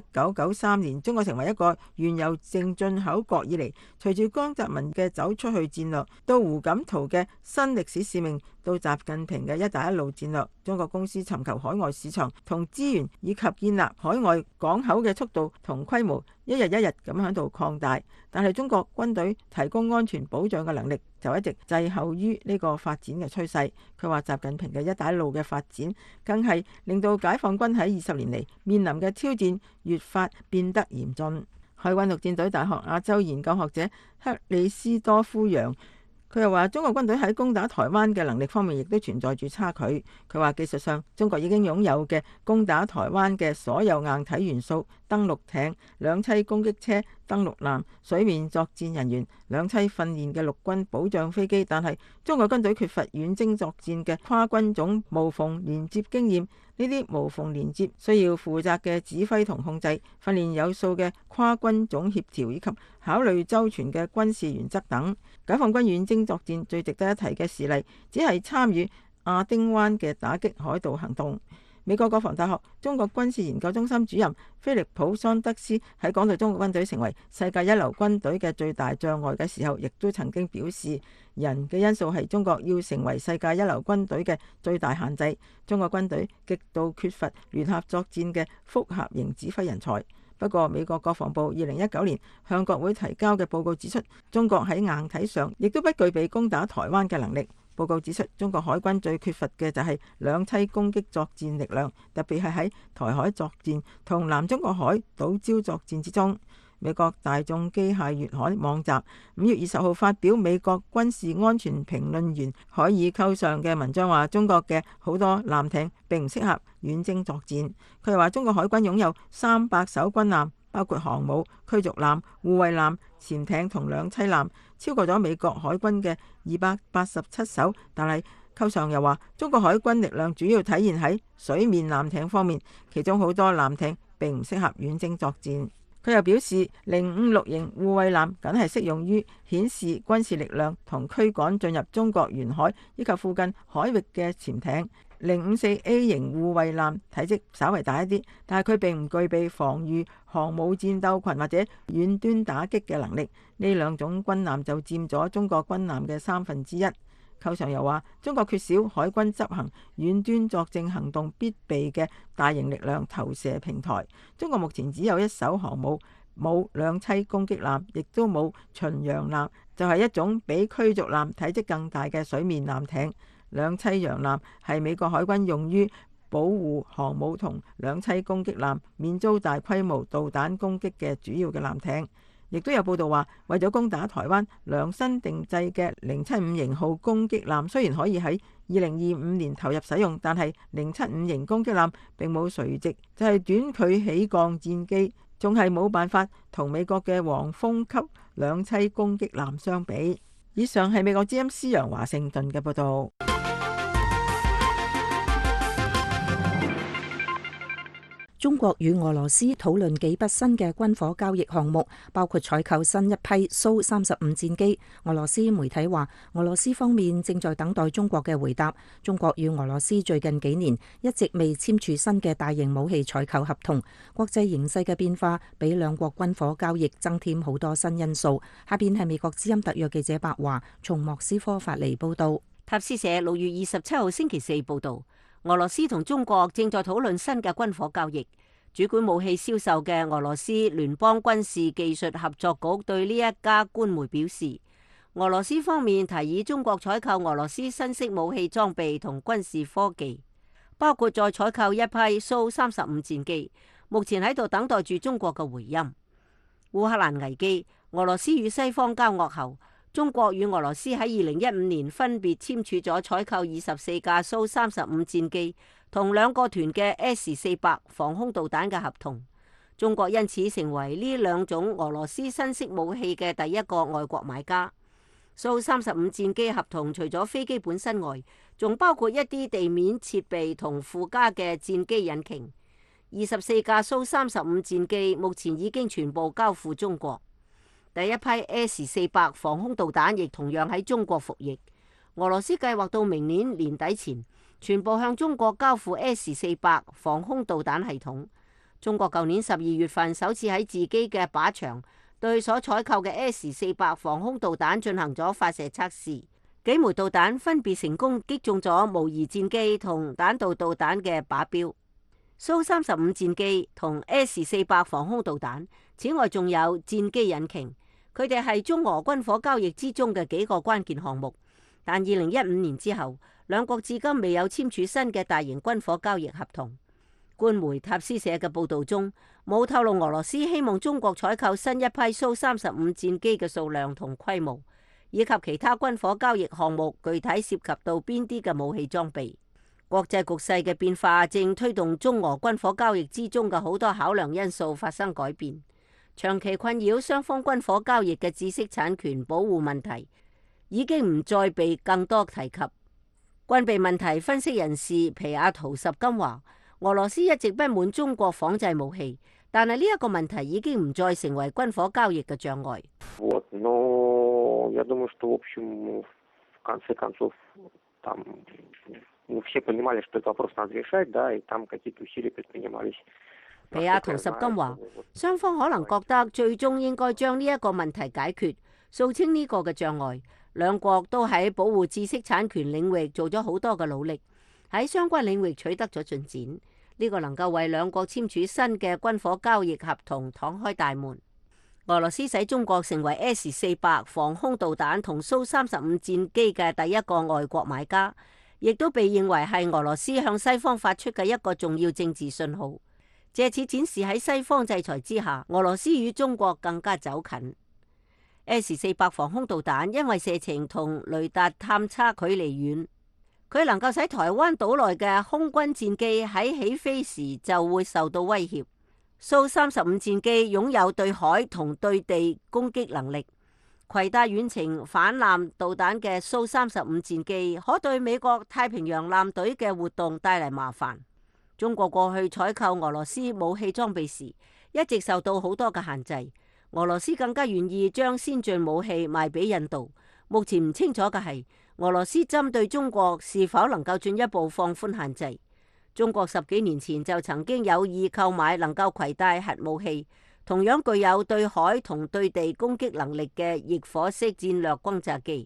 1993年中國成為一個原油淨進口國以嚟，隨住江澤民嘅走出去戰略，到胡錦濤嘅新歷史使命，到習近平嘅一帶一路戰略，中國公司尋求海外市場同資源以及建立海外港口嘅速度同規模一日一日咁喺度擴大，但係中國軍隊提供安全保障嘅能力就一直滯後於呢個發展嘅趨勢。佢話習近平嘅一帶一路嘅發展，更係令到解放軍喺20年嚟面臨嘅挑戰越發變得嚴峻。海軍陸戰隊大學亞洲研究學者克里斯多夫楊佢又話，中國軍隊喺攻打台灣嘅能力方面亦都存在住差距。佢話技術上，中國已經擁有嘅攻打台灣嘅所有硬體元素，登陸艇、兩棲攻擊車、登陸艦、水面作戰人員、兩棲訓練嘅陸軍保障飛機，但係中國軍隊缺乏遠征作戰嘅跨軍種無縫連接經驗。呢啲無縫連接需要負責嘅指揮同控制、訓練有素嘅跨軍種協調以及考慮周全嘅軍事原則等。解放軍遠征作戰最值得一提嘅事例，只係參與亞丁灣嘅打擊海盜行動。美國國防大學中國軍事研究中心主任菲利普桑德斯喺講到中國軍隊成為世界一流軍隊嘅最大障礙嘅時候，亦都曾經表示，人嘅因素係中國要成為世界一流軍隊嘅最大限制。中國軍隊極度缺乏聯合作戰嘅複合型指揮人才。不過，美國國防部2019年向國會提交嘅報告指出，中國喺硬體上亦都不具備攻打台灣嘅能力。報告指出，中國海軍最缺乏嘅就係兩棲攻擊作戰力量，特別係喺台海作戰同南中國海島礁作戰之中。美國大眾機械月刊網站5月20號發表美國軍事安全評論員海爾溝上嘅文章，話中國嘅好多艦艇並唔適合遠征作戰。佢又話中國海軍擁有300艘軍艦，包括航母、驅逐艦、護衛艦、潛艇同兩棲艦，超過咗美國海軍嘅287艘。但係溝上又話，中國海軍力量主要體現喺水面艦艇方面，其中好多艦艇並唔適合遠征作戰。佢又表示，056型護衛艦僅係適用於顯示軍事力量同驅趕進入中國沿海以及附近海域嘅潛艇。054A 型護衛艦體積稍為大一啲，但係佢並唔具備防禦航母戰鬥群或者遠端打擊嘅能力。呢兩種軍艦就佔咗中國軍艦嘅1/3。溝寇尚又話，中國缺少海軍執行遠端作戰行動必備嘅大型力量投射平台。中國目前只有一艘航母，冇兩棲攻擊艦，亦都冇巡洋艦，就係一種比驅逐艦體積更大嘅水面艦艇。兩棲洋艦係美國海軍用於保護航母同兩棲攻擊艦免遭大規模導彈攻擊嘅主要嘅艦艇。亦都有報道話，為咗攻打台灣，量身定製嘅075型號攻擊艦雖然可以喺2025年投入使用，但係075型攻擊艦並冇垂直，就係短距起降戰機，仲係冇辦法同美國嘅黃蜂級兩棲攻擊艦相比。以上係美國之音施陽華盛頓嘅報道。 中國與俄羅斯討論幾筆新嘅軍火交易項目，包括採購新一批蘇35戰機。俄羅斯媒體話，俄羅斯方面正在等待中國嘅回答。中國與俄羅斯最近幾年一直未簽署新嘅大型武器採購合同。國際形勢嘅變化俾兩國軍火交易增添好多新因素。下邊係美國之音特約記者白華從莫斯科發嚟報道。 塔斯社6月27號星期四報道，俄羅斯同中國正在討論新嘅軍火交易。主管武器銷售嘅俄羅斯聯邦軍事技術合作局對呢一家官媒表示，俄羅斯方面提議中國採購俄羅斯新式武器裝備同軍事科技，包括再採購一批蘇35戰機，目前喺度等待住中國嘅回音。烏克蘭危機，俄羅斯與西方交惡後，中國與俄羅斯喺2015年分別簽署咗採購24架蘇35戰機同2個團嘅 S-400防空導彈嘅合同。中國因此成為呢兩種俄羅斯新式武器嘅第一個外國買家。蘇35戰機合同除咗飛機本身外，仲包括一啲地面設備同附加嘅戰機引擎。24架蘇35戰機目前已經全部交付中國。第一批 S-400防空導彈亦同樣喺中國服役。俄羅斯計劃到明年年底前全部向中國交付 S-400防空導彈系統。中國舊年12月份首次喺自己嘅靶場對所採購嘅 S-400防空導彈進行咗發射測試，幾枚導彈分別成功擊中咗模擬戰機同彈道導彈嘅靶標。蘇35戰機同 S-400防空導彈，此外仲有戰機引擎。佢哋係中俄軍火交易之中嘅幾個關鍵項目，但2015年之後，兩國至今未有簽署新嘅大型軍火交易合同。官媒塔斯社嘅報導中冇透露俄羅斯希望中國採購新一批蘇35戰機嘅數量同規模，以及其他軍火交易項目具體涉及到邊啲嘅武器裝備。國際局勢嘅變化正推動中俄軍火交易之中嘅好多考量因素發生改變。長期困擾雙方軍火交易嘅知識產權保護問題已經唔再被更多提及。軍備問題分析人士皮亞圖什金話，俄羅斯一直不滿中國仿製武器，但係呢一個問題已經唔再成為軍火交易嘅障礙。皮亞圖什金話，雙方可能覺得最終應該將呢一個問題解決，掃清呢個嘅障礙。兩國都喺保護知識產權領域做咗好多嘅努力，喺相關領域取得咗進展。呢個能夠為兩國簽署新嘅軍火交易合同敞開大門。俄羅斯使中國成為 S-400防空導彈同蘇35戰機嘅第一個外國買家，亦都被認為係俄羅斯向西方發出嘅一個重要政治信號。借此展示喺西方制裁之下，俄羅斯與中國更加走近。S-400防空導彈因為射程同雷達探測距離遠，佢能夠使台灣島內嘅空軍戰機喺起飛時就會受到威脅。蘇35戰機擁有對海同對地攻擊能力，攜帶遠程反艦導彈嘅蘇35戰機可對美國太平洋艦隊嘅活動帶嚟麻煩。中國過去採購俄羅斯武器裝備時，一直受到好多嘅限制。俄羅斯更加願意將先進武器賣俾印度。目前唔清楚嘅係，俄羅斯針對中國是否能夠進一步放寬限制。中國10幾年前就曾經有意購買能夠攜帶核武器，同樣具有對海同對地攻擊能力嘅翼火式戰略轟炸機。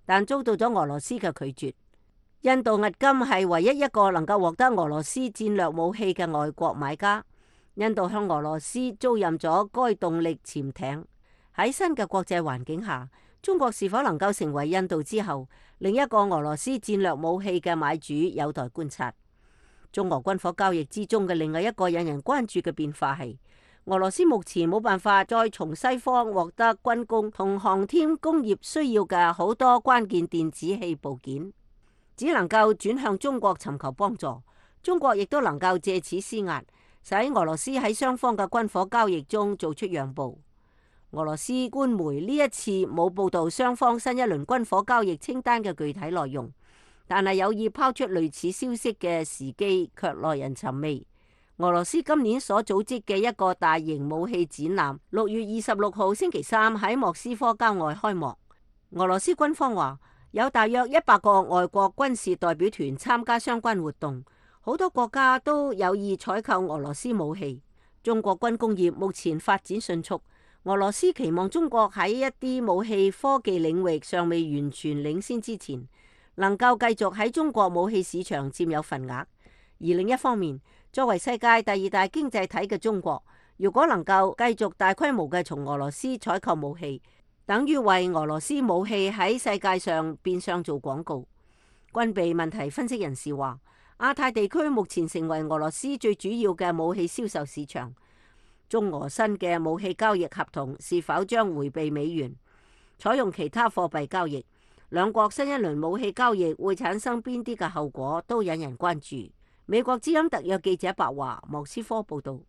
但遭到咗俄羅斯嘅拒絕。印度迄今係唯一一個能夠獲得俄羅斯戰略武器嘅外國買家。印度向俄羅斯租賃咗該動力潛艇。喺新嘅國際環境下，中國是否能夠成為印度之後另一個俄羅斯戰略武器嘅買主，有待觀察。中俄軍火交易之中嘅另外一個引人關注嘅變化係，俄羅斯目前冇辦法再從西方獲得軍工同航天工業需要嘅好多關鍵電子器部件，只能夠轉向中國尋求幫助。中國亦都能夠借此施壓，使俄羅斯喺雙方嘅軍火交易中做出讓步。俄羅斯官媒呢一次冇報道雙方新一輪軍火交易清單嘅具體內容，但係有意拋出類似消息嘅時機卻耐人尋味。俄羅斯今年所組織嘅一個大型武器展覽，6月26號星期三喺莫斯科郊外開幕。俄羅斯軍方話有大約100個外國軍事代表團參加相關活動，好多國家都有意採購俄羅斯武器。中國軍工業目前發展迅速，俄羅斯期望中國喺一啲武器科技領域尚未完全領先之前，能夠繼續喺中國武器市場佔有份額。而另一方面，作為世界第2大經濟體嘅中國，如果能夠繼續大規模嘅從俄羅斯採購武器，等於為俄羅斯武器喺世界上變相做廣告。軍備問題分析人士話，亞太地區目前成為俄羅斯最主要嘅武器銷售市場。中俄新嘅武器交易合同是否將回避美元，採用其他貨幣交易？兩國新一輪武器交易會產生邊啲嘅後果，都引人關注。美國之音特約記者白華，莫斯科報道。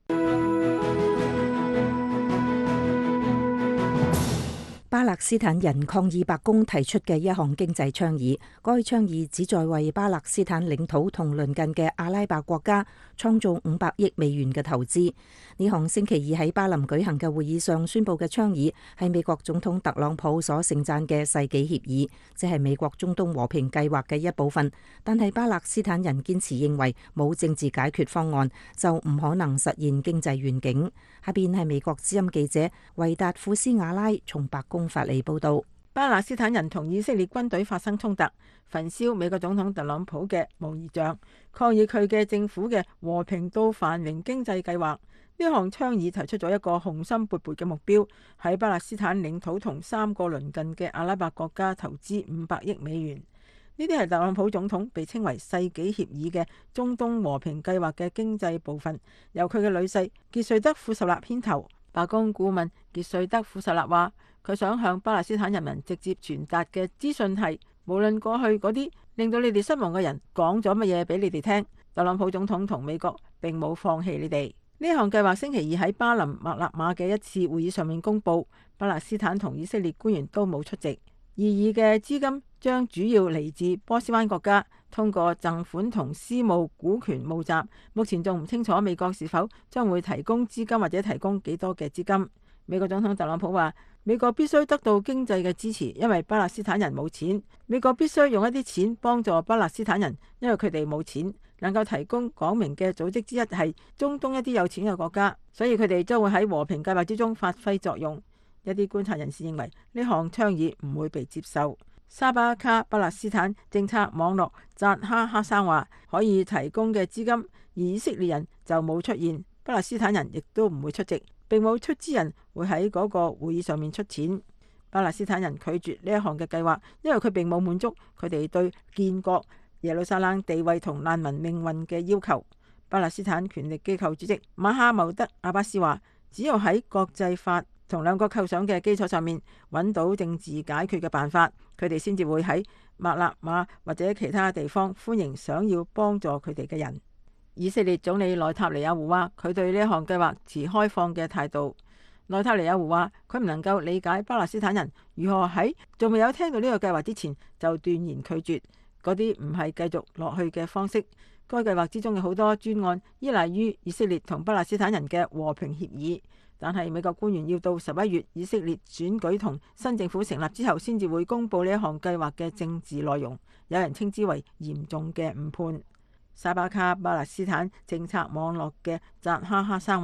巴勒斯坦人抗議白宮提出嘅一項經濟倡議，該倡議旨在為巴勒斯坦領土同鄰近嘅阿拉伯國家創造500億美元嘅投資。呢項星期二喺巴林舉行嘅會議上宣布嘅倡議係美國總統特朗普所盛讚嘅世紀協議，即係美國中東和平計劃嘅一部分。但係巴勒斯坦人堅持認為冇政治解決方案就唔可能實現經濟願景。下邊係美國之音記者維達庫斯瓦拉從白宮發嚟報道。 巴勒斯坦人同以色列軍隊發生衝突，焚燒美國總統特朗普嘅模擬像，抗議佢嘅政府嘅和平到繁榮經濟計劃。呢項倡議提出咗一個雄心勃勃嘅目標，喺巴勒斯坦領土同3個鄰近嘅阿拉伯國家投資500億美元。呢啲係特朗普總統被稱為世紀協議嘅中東和平計劃嘅經濟部分，由佢嘅女婿傑瑞德庫什納牽頭。白宮顧問傑瑞德庫什納話，佢想向巴勒斯坦人民直接傳達嘅資訊係，無論過去嗰啲令到你哋失望嘅人講咗乜嘢俾你哋聽，特朗普總統同美國並冇放棄你哋。呢項計劃星期二喺巴林麥納馬嘅一次會議上面公佈，巴勒斯坦同以色列官員都冇出席。擬議嘅資金將主要嚟自波斯灣國家，通過贈款同私募股權募集。目前仲唔清楚美國是否將會提供資金或者提供幾多嘅資金。美國總統特朗普話，美國必須得到經濟嘅支持，因為巴勒斯坦人冇錢。美國必須用一啲錢幫助巴勒斯坦人，因為佢哋冇錢。能夠提供講明嘅組織之一係中東一啲有錢嘅國家，所以佢哋將會喺和平計劃之中發揮作用。一啲觀察人士認為呢項倡議唔會被接受。沙巴卡巴勒斯坦政策網絡扎哈哈生話，可以提供嘅資金，而以色列人就冇出現，巴勒斯坦人亦都唔會出席，並冇出資人會喺嗰個會議上面出錢。巴勒斯坦人拒絕呢一項嘅計劃，因為佢並冇滿足佢哋對建國耶路撒冷地位同難民命運嘅要求。巴勒斯坦權力機構主席馬哈茂德阿巴斯話，只有喺國際法同兩國構想嘅基礎上面揾到政治解決嘅辦法，佢哋先至會喺麥納馬或者其他地方歡迎想要幫助佢哋嘅人。以色列總理內塔尼亞胡話，佢對呢一項計劃持開放嘅態度。內塔尼亞胡話，佢唔能夠理解巴勒斯坦人如何喺仲未有聽到呢個計劃之前就斷然拒絕，嗰啲唔係繼續落去嘅方式。該計劃之中嘅好多專案依賴於以色列同巴勒斯坦人嘅和平協議，但係美國官員要到11月以色列選舉同新政府成立之後，先至會公布呢一項計劃嘅政治內容。有人稱之為嚴重嘅誤判。沙巴卡巴勒斯坦政策網絡嘅扎哈哈生話，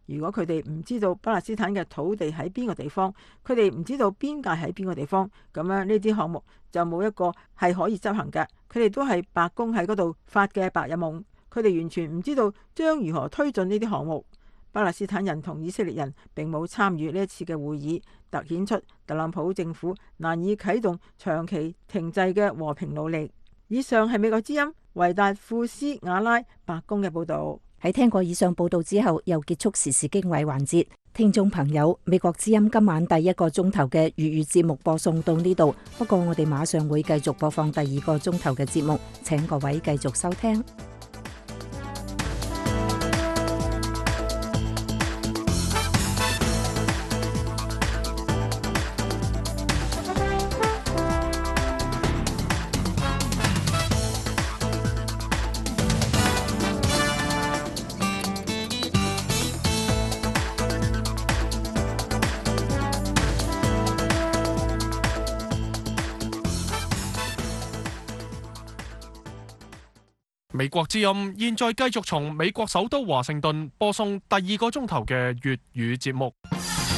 如果佢哋唔知道巴勒斯坦嘅土地喺邊個地方，佢哋唔知道邊界喺邊個地方，咁樣呢啲項目就冇一個係可以執行嘅。佢哋都係白宮喺嗰度發嘅白日夢，佢哋完全唔知道將如何推進呢啲項目。巴勒斯坦人同以色列人並冇參與呢一次嘅會議，凸顯出特朗普政府難以啟動長期停滯嘅和平努力。以上係美國之音維達庫斯瓦拉白宮嘅報導。 喺聽過以上報導之後，又結束時事經緯環節。聽眾朋友，美國之音今晚第1個鐘頭嘅粵語節目播送到呢度，不過我哋馬上會繼續播放第2個鐘頭嘅節目，請各位繼續收聽。 美國之音現在繼續從美國首都華盛頓播送第2個鐘頭嘅粵語節目。